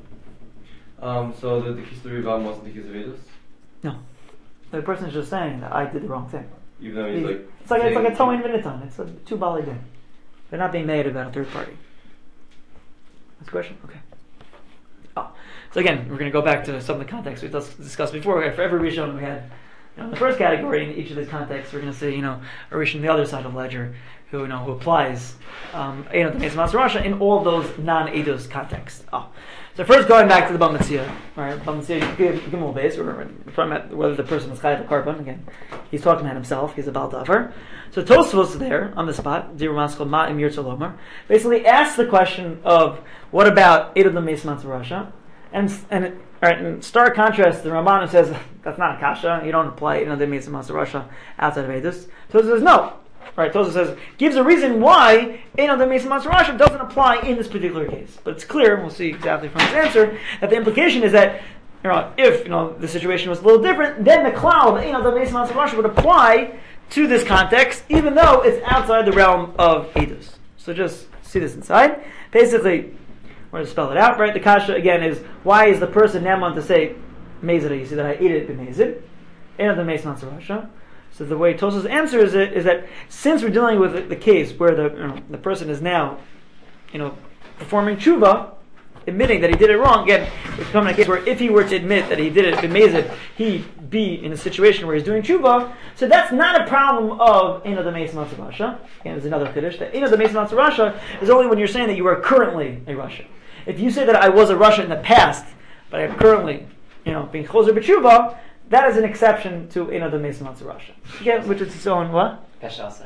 Um, so the, the kiss of Rivam wasn't the kiss of Eidos? No. The person is just saying that I did the wrong thing. Even though he's He- like it's like it's like a saying- Toin Viniton. It's a two bali din. They're not being made about a third party. That's a question? Okay. Oh. So again, we're going to go back to some of the context we dis- discussed before. For every Rishon we had, you know, in the first category in each of these contexts, we're going to say, you know, a Rishon on the other side of ledger, who you know who applies um, Ein Adam Mesim Atzma Rasha in all of those non-Eidos contexts. Oh. So first, going back to the Bava Metzia, all right, Bava Metzia Gimel Beis, we're talking about whether the person is Chayav Karban. Again, he's talking about himself. He's a Baal Davar. So Tosfos there on the spot, Dir Maskal Ma Im Yirtzeh Lomar, basically asks the question of what about Ein Adam Mesim Atzma Rasha, and and all right, in stark contrast, the Ramban says that's not a kasha. You don't apply Ein Adam Mesim Atzma Rasha outside of Eidos. Tosfos says no. Right, Tosfos says gives a reason why Ein Adam Mesim Atzma Rasha doesn't apply in this particular case. But it's clear, and we'll see exactly from his answer, that the implication is that you know, if you know the situation was a little different, then the cloud of Ein Adam Mesim Atzma Rasha would apply to this context, even though it's outside the realm of Eidos. So just see this inside. Basically, we're going to spell it out, right? The kasha again is why is the person Neman to say Mezid? You see that I eat it b'mezid, Ein Adam Mesim Atzma Rasha. So the way Tosfos answers it is that since we're dealing with the, the case where the you know, the person is now, you know, performing tshuva, admitting that he did it wrong, again, we're coming to a case where if he were to admit that he did it b'mezid, he'd be in a situation where he's doing tshuva. So that's not a problem of Ein Adam Mesim Atzma Rasha. Again, there's another chiddush that Ein Adam Mesim Atzma Rasha is only when you're saying that you are currently a Rasha. If you say that I was a Rasha in the past, but I'm currently, you know, being choser b'tshuva, that is an exception to Ein Adam Meis Matzah Rasha. Again, which is its own what? Pesha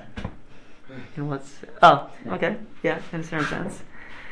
And what's oh okay yeah in a certain sense.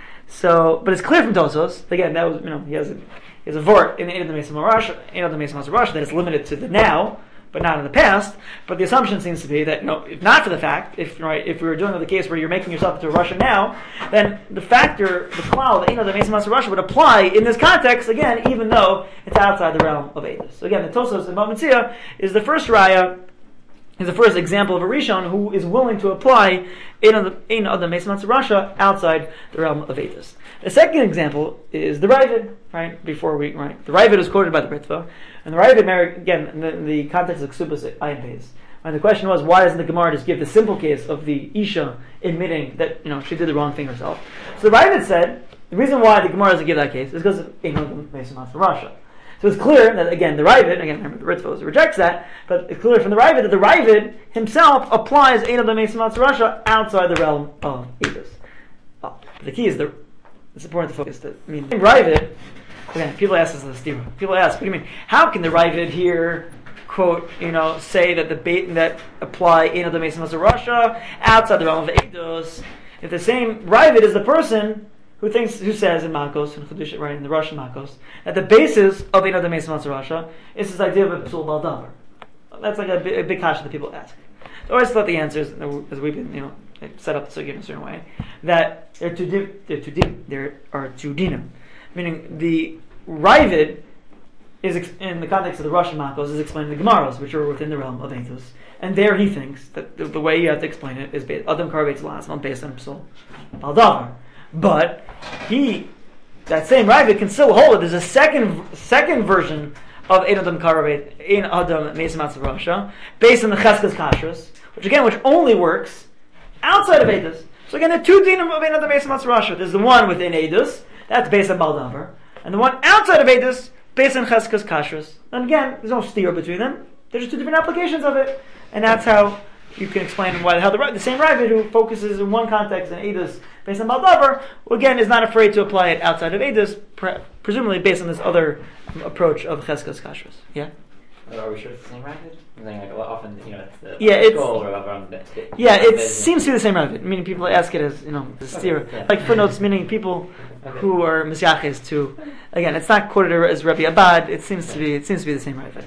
So, but it's clear from Tosos again that was you know he has a he has a vort in Ein Adam Meis Matzah Rasha Ein Adam Meis Matzah Rasha that is limited to the now, but not in the past. But the assumption seems to be that, you know, if not for the fact, if right, if we were doing the case where you're making yourself into a Russia now, then the factor, the cloud, the the Mason Master Russia would apply in this context again, even though it's outside the realm of Eidos. So again, the Tosos in Bava Metzia is the first raya, is the first example of a Rishon who is willing to apply in the Mason Master Russia outside the realm of Eidos. The second example is the Ravid, right? Before we, right, the Ravid is quoted by the Ritva, and the Ravid, again, in the, in the context of Ksubas Ayin Beis. And the question was, why doesn't the Gemara just give the simple case of the Isha admitting that, you know, she did the wrong thing herself? So the Ravid said the reason why the Gemara doesn't give that case is because of Ein Mason Master Rasha. So it's clear that, again, the Ravid, again, remember the Ritva rejects that, but it's clear from the Ravid that the Ravid himself applies Ein Mason Master Rasha outside the realm of Eidos. Oh, the key is the it's important to focus that I mean Ravid, again, people ask us this, people ask, what do you mean? How can the Ravid here quote, you know, say that the bait that apply Ein Adam Meis Matzah Rasha outside the realm of Eidos, if the same Ravid is the person who thinks, who says in Makos, in Chiddush, right, in the Russian Makos, that the basis of Ein Adam Meis Matzah Rasha is this idea of a Psul Bal Davar. That's like a big, a big question that people ask. So I always thought the answers, as we've been, you know, set up the sugya in a certain way, that there are two, di- there are two, di- there are two dinim, meaning the Ravid is ex- in the context of the Russian Makos is explaining the Gemaras, which are within the realm of Eidos, and there he thinks that the, the way you have to explain it is based Adam Karvetz Las, not based on Psul Bal Davar. But he, that same Ravid can still hold it. There's a second second version of Ein Adam Karvetz, Ein Adam Meis Matzah Rasha, based on the Cheskes Kashrus, which again, which only works outside of Eidos. So again, the two dinim of Ein Adam Meis Matzah Rasha. There's the one within Eidos, that's based on Bal Davar, and the one outside of Eidos, based on Cheskes Kashrus. And again, there's no steer between them. There's just two different applications of it, and that's how you can explain why how the, the same Ravid who focuses in one context in Eidos based on Bal Davar, well, again, is not afraid to apply it outside of Eidos, pre- presumably based on this other um, approach of Cheskes Kashrus. Yeah. Are we sure it's the same Ravid? I think like, well, often, you know, it's the Yeah, it's- goal or around the, Yeah, it the- seems to be the same Ravid. Meaning people ask it as, you know, the steer. yeah. Like footnotes, meaning people Okay. who are Misyaches to, again, it's not quoted as Rabbi Abad, it seems to be, it seems to be the same Ravid.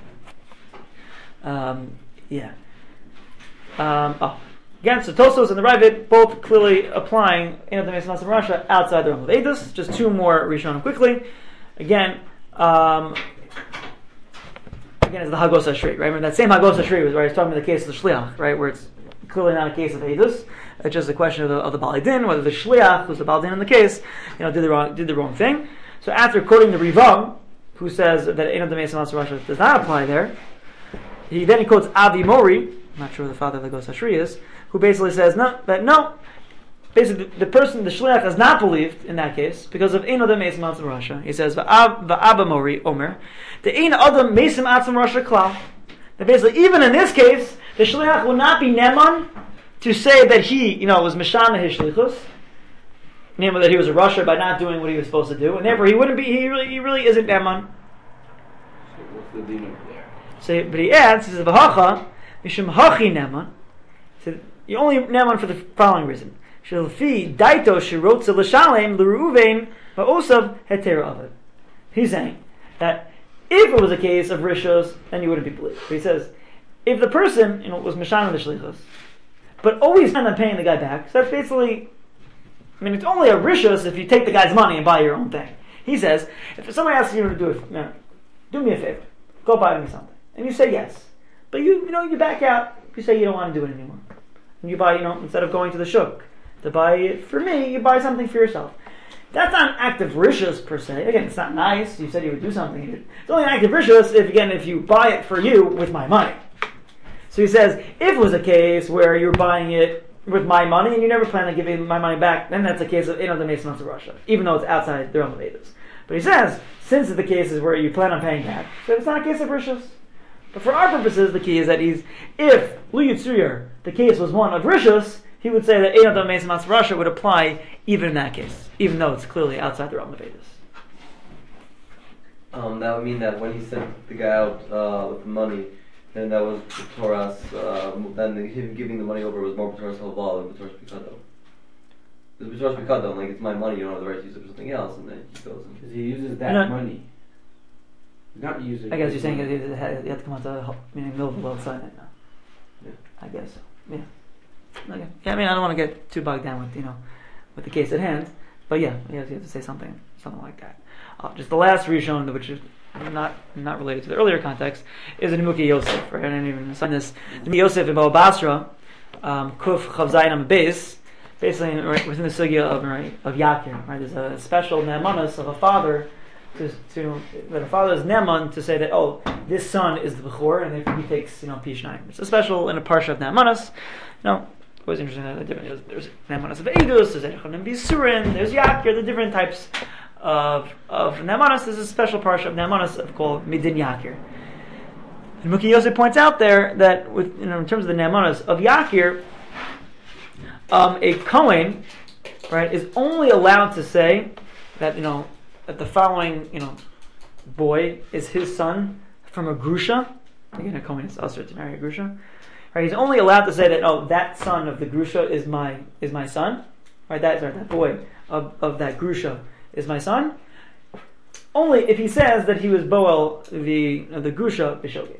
Um, yeah. Um, oh. Again, so Tosos and the Ravid both clearly applying Ein Adam Meis Matzah Rasha outside the realm of Eidos. Just two more Rishonim quickly. Again, um, again, it's the Hagos Ashri, right? Remember that same Hagos Ashri was where he's talking about the case of the Shliach, right? Where it's clearly not a case of Eidos. It's just a question of the, of the Baalei Din, whether the Shliach, who's the Baalei Din in the case, you know, did the wrong, did the wrong thing. So after quoting the Rivam, who says that Ein Adam Meis Matzah Rasha does not apply there, he then he quotes Avi Mori, I'm not sure who the father of the Hagos Ashri is, who basically says no, that no, basically the, the person, the Shliach, has not believed in that case because of Ein Adam Meis Matzah Rasha. He says Va'aba Mori Omer, the Ein Adam Meis Matzah Rasha Klal. That basically, even in this case, the Shliach will not be Neman to say that he, you know, was Meshana his Shlichus, namely that he was a Rasha by not doing what he was supposed to do, and therefore he wouldn't be. He really, he really isn't Neman. So what's the din over there? So, but he adds, he says V'hacha Mishum Hachi Neman. So you only Neman for the following reason. Shelfi Daito Shirotza L'Shalem L'Ruvein Va'osav Heter Avad. He's saying that if it was a case of Rishos, then you wouldn't be believed. But he says, if the person, you know, was Meshana the Shlichus, but always planned on paying the guy back, so that's basically, I mean, it's only a Rishos if you take the guy's money and buy your own thing. He says, if somebody asks you to do it, you know, do me a favor, go buy me something, and you say yes, but you, you know, you back out, you say you don't want to do it anymore, and you buy, you know, instead of going to the shuk to buy it for me, you buy something for yourself. That's not an act of rishus per se. Again, it's not nice. You said you would do something. It's only an act of rishus if, again, if you buy it for you with my money. So he says, if it was a case where you're buying it with my money and you never plan on giving my money back, then that's a case of Ein Adam Meis Matzah Rasha, even though it's outside the realm of Eidos. But he says, since the case is where you plan on paying back, so it's not a case of rishus. But for our purposes, the key is that he's, if Lu Yitzuyar, the case was one of rishus, he would say that Ein Adam Meis Matzah Rasha would apply even in that case, even though it's clearly outside the realm of Eidos. Um, that would mean that when he sent the guy out uh, with the money, then that was Torah's. Uh, then the, him giving the money over was more Torah's halal than Torah's pikadon. The Torah's pikadon, like it's my money, you don't have the right to use it for something else, and then he goes and. Because he uses that No. money. Not using. I guess you're his saying money. you have you have to come out to meaning middle of the world sign it now. Yeah. I guess so. Yeah. Okay. Yeah, I mean I don't want to get too bogged down with you know with the case at hand, but yeah, you have, you have to say something something like that. Uh, just the last Rishon, which is not not related to the earlier context, is in Muki Yosef. Right? I didn't even sign this. The Yosef in Baba Basra, um, Kuf Chav Zayin on base, basically right, within the sugya of right, of Yakir. Right? There's a special ne'emanos of a father. To, to that a father is neman to say that oh this son is the bechor and therefore he takes you know pishnayim. It's a special in a parsha of ne'emanos. You know, it was interesting that there's, there's ne'emanos of edus, there's echanim bisurin, there's yakir, the different types of of ne'emanos. There's a special parsha of ne'emanos of called midin yakir. And Muki Yosef points out there that with you know in terms of the ne'emanos of yakir, um, a kohen right is only allowed to say that you know. that the following, you know, boy is his son from a grusha. Again, a kohen is also to marry a grusha. Right? He's only allowed to say that, oh, that son of the grusha is my is my son. Right? That sorry, that boy of, of that grusha is my son. Only if he says that he was boel the uh, the grusha b'shogeg.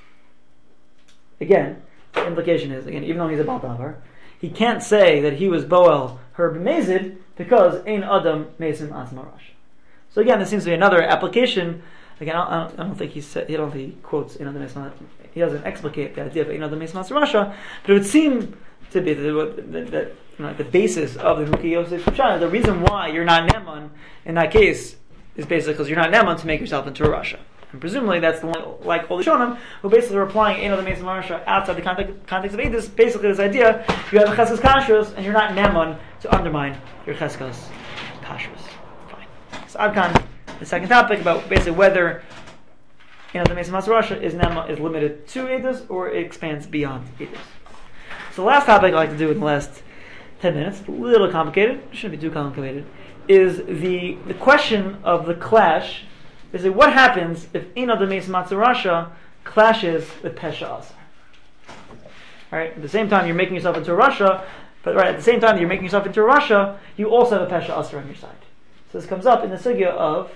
Again, the implication is again, even though he's a bal davar, he can't say that he was boel her b'mezid because ein adam mesim atzma rasha. So again, this seems to be another application. Again, I don't, I don't think he said. I don't think he quotes. You know, the Meisman, he doesn't explicate the idea of you know the Meisman Rasha, but it would seem to be that, that, that you know, the basis of the Muki Yosef Shana. The reason why you're not neman in that case is basically because you're not neman to make yourself into a Rasha, and presumably that's the one like all the Shonim who basically are applying you know the Meisman Rasha outside the context, context of Edus. Basically, this idea you have a cheskas kashrus and you're not neman to undermine your cheskas kashrus. So Adkan, the second topic about basically whether you know the Mesim Rasha is nema, is limited to Edus or it expands beyond Edus. So the last topic I'd like to do in the last ten minutes, a little complicated, shouldn't be too complicated, is the the question of the clash. Basically, what happens if Ina the Mesim Rasha clashes with Pesha Asar? Right, at the same time you're making yourself into a Rasha, but right at the same time that you're making yourself into a Rasha, you also have a Pesha Asar on your side. So this comes up in the sugya of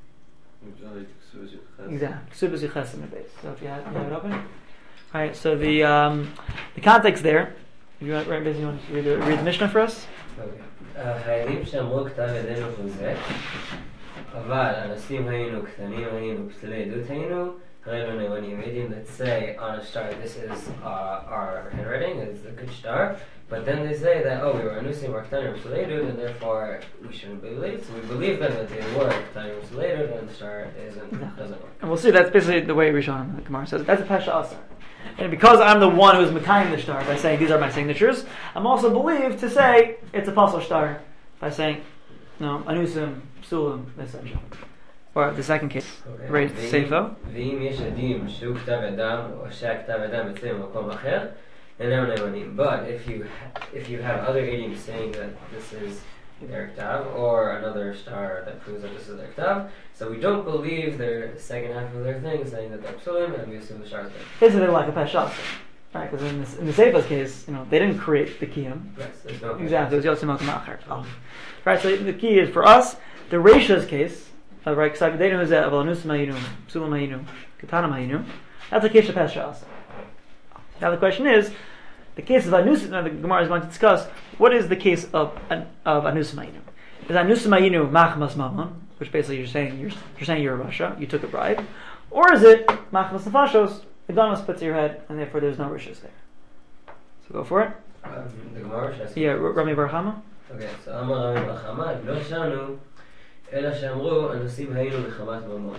exactly Ksubas Yiches in the base. So if you have, you have it open, all right. So the um, the context there. If you want, right, basically, you want to read the, read the Mishnah for us? החיילים שאמרו כתב ידינו חוזק, אבל אנסים היינו קטנים היינו פסלי עדות היינו, הרי לא נאמנים יודעים. Let's say on a star this is uh, our handwriting, is a good star. But then they say that, oh, we were anusim or ktanim related, and therefore we shouldn't believe. So we believe them that they were ktanim related, and the star isn't, doesn't work. And we'll see that's basically the way Rishon the Gemara says that's a Pesha Asar. And because I'm the one who's Mekayim the star by saying these are my signatures, I'm also believed to say it's a Pasal star by saying, no, anusim, psulim, et cetera. Or the second case, Okay. right, Seifo. ואם יש עדים שהוא כתב ידם, או שהכתב ידם יוצא ממקום אחר, אינם נאמנים. But if you if you have other idioms saying that this is their ktav, or another star that proves that this is their ktav, so we don't believe their second half of their thing saying that they're psulim, and we assume the star is there. Basically, they're like a Pesha Asar. Right, because in, this, in the Seifa's case, you know, they didn't create the Kiyam. Yes, there's no Exactly, it was Yotzim Malkim Acher. Oh. Right, so the key is for us, the Reisha's case, uh, right, Ksagdenu Zeh, Avalanus Mayinu, Psulim Mayinu, Katana Mayinu, that's a case of Pesha Asar. Now the question is, the case of Anus, now the Gemara is going to discuss, what is the case of of Anus Mayinu? Is Anus Mayinu Machmas Mamon, which basically you're saying you're, you're saying you're a Rasha, you took a bribe, or is it Machmas Nefashos, the gun was put to your head, and therefore there's no Rishas there. So go for it. Um, the Gemara should ask Yeah, Rami Bar Chama. Okay, so אמר רבי בר חמא, לא שנו, אלא שאמרו, אנוסים היינו מחמת ממון.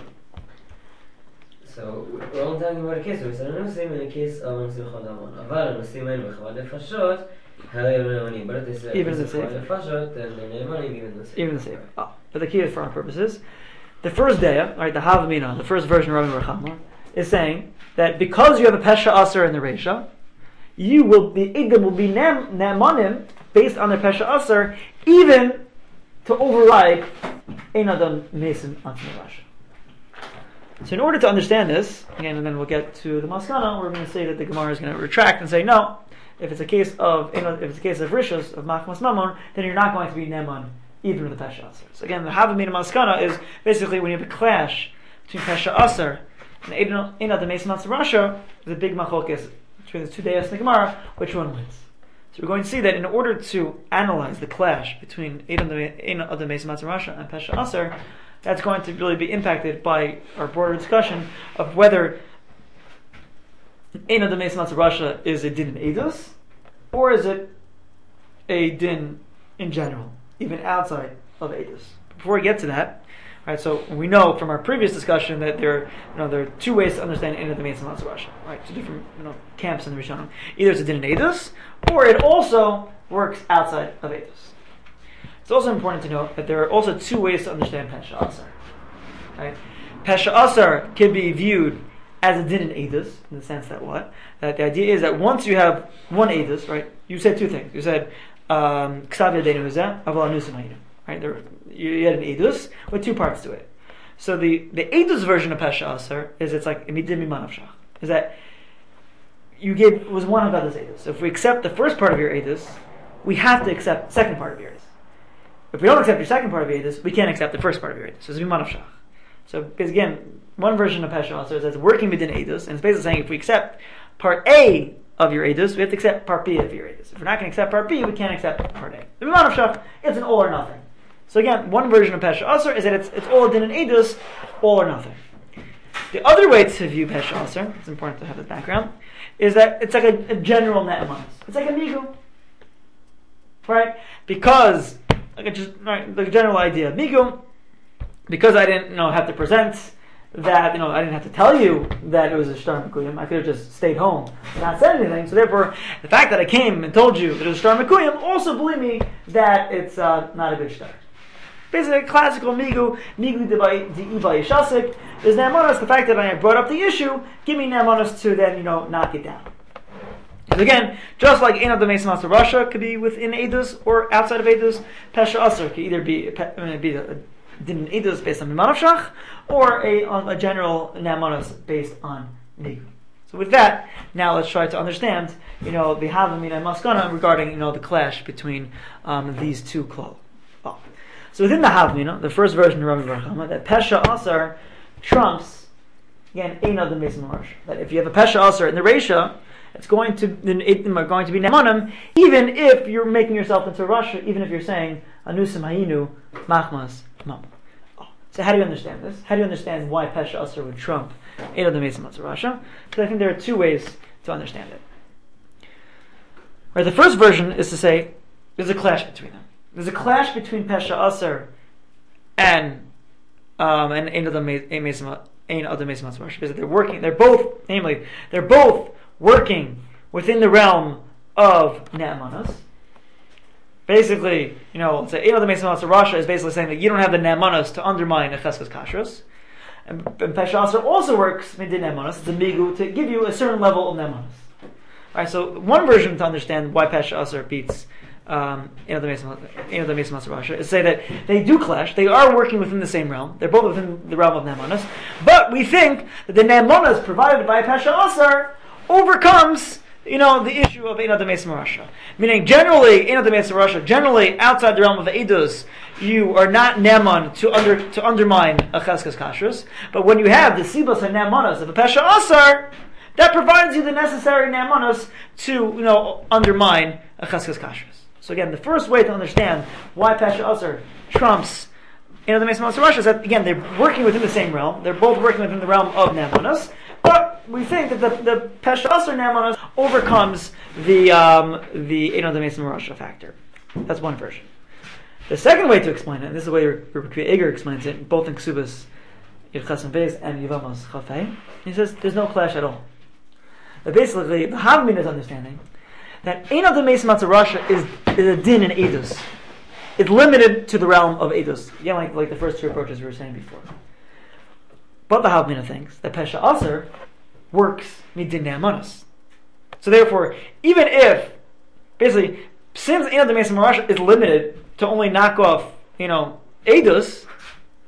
So, we're only talking about a case where we said אנוסים in a case of אנוסים מחמת ממון. אבל אנוסים היינו מחמת נפשות, הרי לא נאמנים. But if they say Even the same. מחמת נפשות, then they're נאמנים even the same. Even the same. Oh. But the key is for our purposes. The first day, right, the Havamina, the first version of Rami Bar Chama, is saying that because you have a Pesha Asar in the Reisha, you will be, Iddim will be Ne'emanim based on their Pesha Asar, even to override Ein Adam Mesim Atzma Rasha. So in order to understand this, again, and then we'll get to the Maskana, we're going to say that the Gemara is going to retract and say, no, if it's a case of you know, if it's a case of Rishus, of Machmas Mammon, then you're not going to be Neman even with the Pesha Aser. So again, the Havamina Maskana is basically when you have a clash between Pesha Aser and Eina the Meis Matzah Rasha, the big machlokes between the two Deis and the Gemara, which one wins? So we're going to see that in order to analyze the clash between Eina the Meis Matzah Rasha and Pesha Aser, that's going to really be impacted by our broader discussion of whether Eina the Meis Matzah Rasha is a din in Eidos, or is it a din in general, even outside of Eidos. Before we get to that, right? So we know from our previous discussion that there, you know, there are two ways to understand Eina the Meis Matzah Rasha, right? Two different, you know, camps in the Rishonim. Either it's a din in Eidos, or it also works outside of Eidos. It's also important to note that there are also two ways to understand Pesha Aser. Right? Pesha Aser can be viewed as a din in Eidos, in the sense that what? That the idea is that once you have one Eidos, right? You said two things. You said um, Ksav Yadeinu Hazeh, Aval Anusim Hayinu. Right? There, you had an Eidos with two parts to it. So the the Eidos version of Pesha Aser is it's like Midim Mimanavshach. Is that you gave was one of God's Eidos. So if we accept the first part of your Eidos, we have to accept the second part of your Eidos. If we don't accept your second part of your Eidos, we can't accept the first part of your Eidos. So it's Miman of Shach. So, because again, one version of Pesha Aser is that it's working within Eidos, and it's basically saying if we accept part A of your Eidos, we have to accept part B of your Eidos. If we're not going to accept part B, we can't accept part A. The Miman of Shach, it's an all or nothing. So again, one version of Pesha Aser is that it's, it's all din in Eidos, all or nothing. The other way to view Pesha Aser, it's important to have this background, is that it's like a, a general ne'emanus. It's like a migu. Right? Because Like just right, the general idea of migu, because I didn't you know have to present that, you know I didn't have to tell you that it was a shtar mekuyim. I could have just stayed home and not said anything. So therefore, the fact that I came and told you that it was a shtar mekuyim also believe me that it's uh, not a good shtar. Basically, classical migu, migu di'iba yishasik is ne'emanos. The fact that I brought up the issue, give me ne'emanos to then you know knock it down. So again, just like Eina the Meis Matzah Rasha could be within Eidos or outside of Eidos, Pesha Aser could either be, be a din in Eidos based on Miman of Shach, or a, a general Ne'emanos based on Migu. So with that, now let's try to understand, you know, the Havamina and Maskana regarding, you know, the clash between um, these two klal. Oh. So within the Havamina, the first version of Rabbi Bar Chama, that Pesha Aser trumps, again, Eina the Meis Matzah Rasha. That if you have a Pesha Aser in the Reisha, it's going to the Eidim are going to be Ne'emanim, even if you're making yourself into a Rasha, even if you're saying Anusim Hayinu Machmas Mam. Oh. So how do you understand this? How do you understand why Pesha Aser would trump Eina the Meis Matzah Rasha? Because I think there are two ways to understand it. Right, the first version is to say there's a clash between them. There's a clash between Pesha Aser and um, and Eina the Meis Matzah Rasha, because they're working. They're both, namely, they're both working within the realm of Ne'emanos. Basically, you know, say Eina the Meis Matzah Rasha is basically saying that you don't have the Ne'emanos to undermine a Cheskes Kashrus. And, and Pesha Aser also works midin Ne'emanos, it's a migu, to give you a certain level of Ne'emanos. Right, so one version to understand why Pesha Aser beats um, Eina the Meis Matzah Rasha is say that they do clash, they are working within the same realm, they're both within the realm of Ne'emanos, but we think that the Ne'emanos provided by Pesha Aser overcomes, you know, the issue of Eina the Meis Matzah Rasha. Meaning, generally, Eina the Meis Matzah Rasha, generally, outside the realm of the Eidos, you are not Ne'eman to under to undermine a Cheskes Kashrus. But when you have the Sibos and Ne'emanos of a Pesha Aser, that provides you the necessary Ne'emanos to, you know, undermine a Cheskes Kashrus. So again, the first way to understand why Pesha Aser trumps Eina the Meis Matzah Rasha is that, again, they're working within the same realm. They're both working within the realm of Ne'emanos. But we think that the, the Pesha Aser Ne'emanos overcomes the um, the Eina the Meis Matzah Rasha factor. That's one version. The second way to explain it, and this is the way Rabbi Eger explains it, both in Ksubas Yirchas and Beis and Yivamos Chafei, he says there's no clash at all. But basically, the Havamina is understanding that Eina the Meis Matzah Rasha is, is a din in Eidos. It's limited to the realm of Eidos. Again, like, like the first two approaches we were saying before. But the Havamina thinks that Pesha Aser works midin Ne'emanos. So therefore, even if, basically, since Eina the Meis Matzah Rasha is limited to only knock off, you know, Eidos,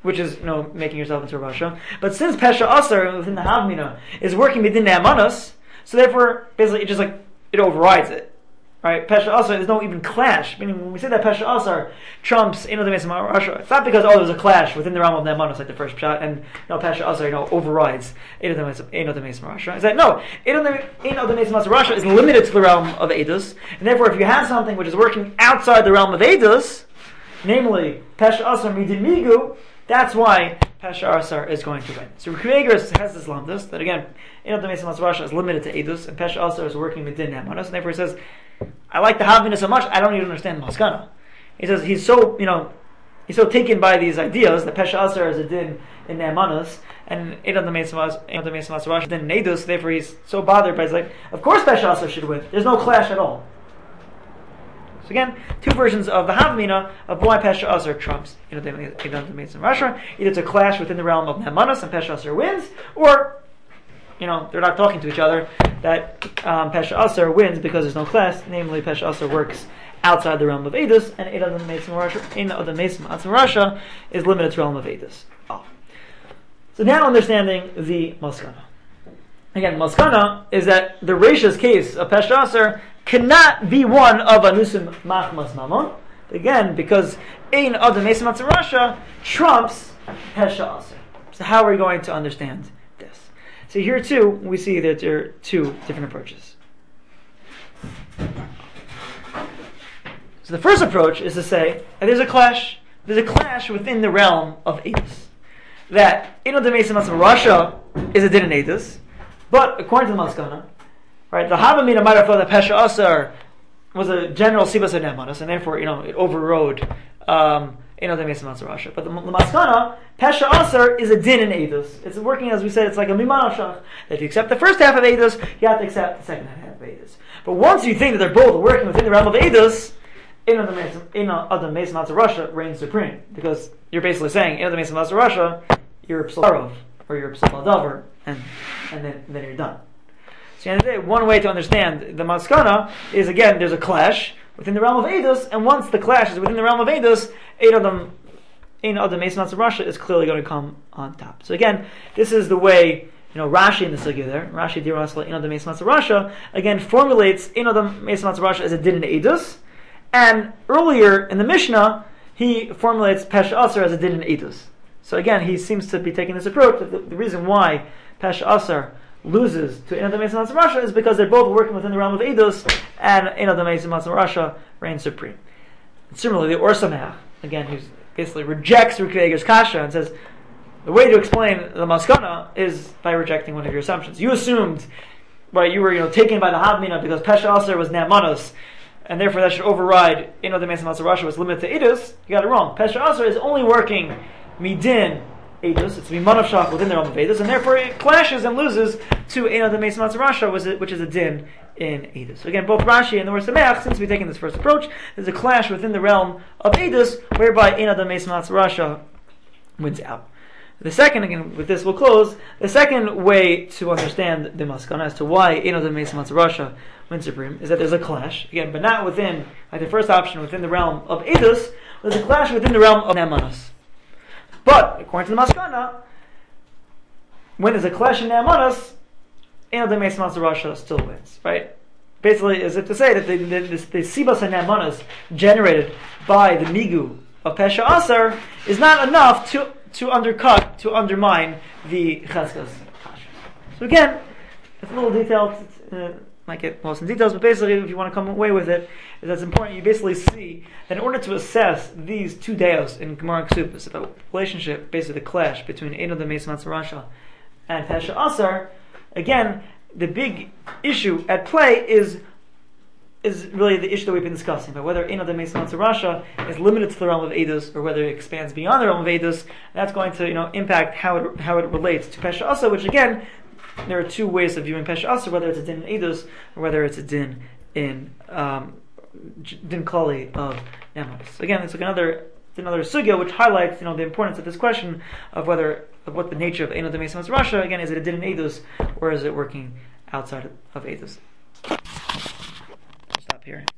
which is, you know, making yourself into a Rasha. But since Pesha Asar within the Havmina is working within the Amanos, so therefore, basically, it just like, it overrides it. Right? Pesha Asar, there's no even clash. Meaning, when we say that Pesha Asar trumps Eino D'Meis Rasha, it's not because, oh, there's a clash within the realm of the Amanos, like the first shot, and, you know, Pesha Asar, you know, overrides Eino D'Meis Rasha. It's like, no, Eino D'Meis Rasha is limited to the realm of Eidos, and therefore, if you have something which is working outside the realm of Eidos, namely, Pesha Asar Midin Migu, that's why Pesha Asar is going to win. So Rukveger has this lamdas, that again, Eino D'Meis Rasha is limited to Eidos, and Pesha Asar is working within the Amanos, and therefore he says, I like the Havmina so much, I don't even understand the Maskana. He says he's so, you know, he's so taken by these ideas that Pesha Asar is a din in Ne'amanos, and Eino D'Meis Rasha din in Eidos, therefore he's so bothered by, he's like, of course Pesha Asar should win. There's no clash at all. So again, two versions of the Havmina of why Pesha Asar trumps Eino D'Meis Rasha. Either it's a clash within the realm of Ne'amanos and Pesha Asar wins, or, you know, they're not talking to each other, that um, Pesha Asar wins because there's no clash, namely Pesha Asar works outside the realm of Eidos, and Eino D'Meis Rasha is limited to the realm of Eidos. Oh. So now understanding the Maskana. Again, Maskana is that the Reisha's case of Pesha Asar cannot be one of Anusim Machmas Mamon, again, because Eino D'Meis Rasha trumps Pesha Asar. So how are we going to understand this? So here too, we see that there are two different approaches. So the first approach is to say that there's a clash. There's a clash within the realm of Eidos. That Eino D'Meis Rasha is a din in Eidos, but according to the Maskana, right, the Havamina might have thought that Pesha Asar was a general Sibas of Ne'amanos, and therefore, you know, it overrode um, Eino D'Meis Rasha. But the, the Maskana, Pesha Asar is a din in Eidos. It's working, as we said, it's like a Miman Shach. That if you accept the first half of Eidos, you have to accept the second half of Eidos. But once you think that they're both working within the realm of Eidos, Eino D'Meis Rasha reigns supreme. Because you're basically saying, Eino D'Meis Rasha, you're a Psalarov, or you're a Psaladavar, and, and then, then you're done. So at the end of the day, one way to understand the Maskana is, again, there's a clash within the realm of Eidos, and once the clash is within the realm of Eidos, Eino D'Meis Rasha is clearly going to come on top. So again, this is the way, you know, Rashi in the sugya there, Rashi Dirasla Eino D'Meis Rasha, again formulates Eino D'Meis Rasha as a din in Eidos, and earlier in the Mishnah, he formulates Pesha Asar as a din in Eidos. So again, he seems to be taking this approach that the, the reason why Pesha Asar loses to Eino D'Meis Rasha is because they're both working within the realm of Eidos, and Eino D'Meis Rasha reigns supreme. And similarly, the Or Sameach, again, who basically rejects Rukveger's kasha and says the way to explain the Maskana is by rejecting one of your assumptions. You assumed, right, you were, you know, taken by the Havmina because Pesha Asar was Ne'amanos, and therefore that should override Eino D'Meis Rasha was limited to Eidos. You got it wrong. Pesha Asar is only working midin Eidos, it's Mimanav Shach within the realm of Eidos, and therefore it clashes and loses to Eino D'Meis Rasha, which is a din in Eidos. So again, both Rashi and the Or Sameach seem to be taking this first approach. There's a clash within the realm of Eidos, whereby Eino D'Meis Rasha wins out. The second, again, with this we'll close, the second way to understand the Maskana as to why Eino D'Meis Rasha wins supreme is that there's a clash, again, but not within, like the first option, within the realm of Eidos, there's a clash within the realm of Ne'amanos. But, according to the Maskana, when there's a clash in Ne'amanos, Eino D'Meis Rasha still wins, right? Basically, as if to say that the, the, the, the Sibas and Ne'amanos generated by the Migu of Pesha Asar is not enough to, to undercut, to undermine the Cheskas. So again, it's a little detailed, it's, uh, might get lost in details, but basically, if you want to come away with it, is that's important. You basically see that in order to assess these two deos in Gemara and Ksubas, the relationship, basically the clash between Eino D'Meis Rasha and Pesha Asar, again, the big issue at play is is really the issue that we've been discussing, but whether Eino D'Meis Rasha is limited to the realm of Eidos or whether it expands beyond the realm of Eidos, that's going to, you know, impact how it how it relates to Pesha Asar, which again, there are two ways of viewing Pesha Asar, whether it's a din in Eidos or whether it's a din in um, din Kali of Ne'amanos. Again, it's like another another sugya which highlights, you know, the importance of this question of whether of what the nature of Eino D'Meis Rasha. Again, is it a din in Eidos or is it working outside of Eidos? Stop here.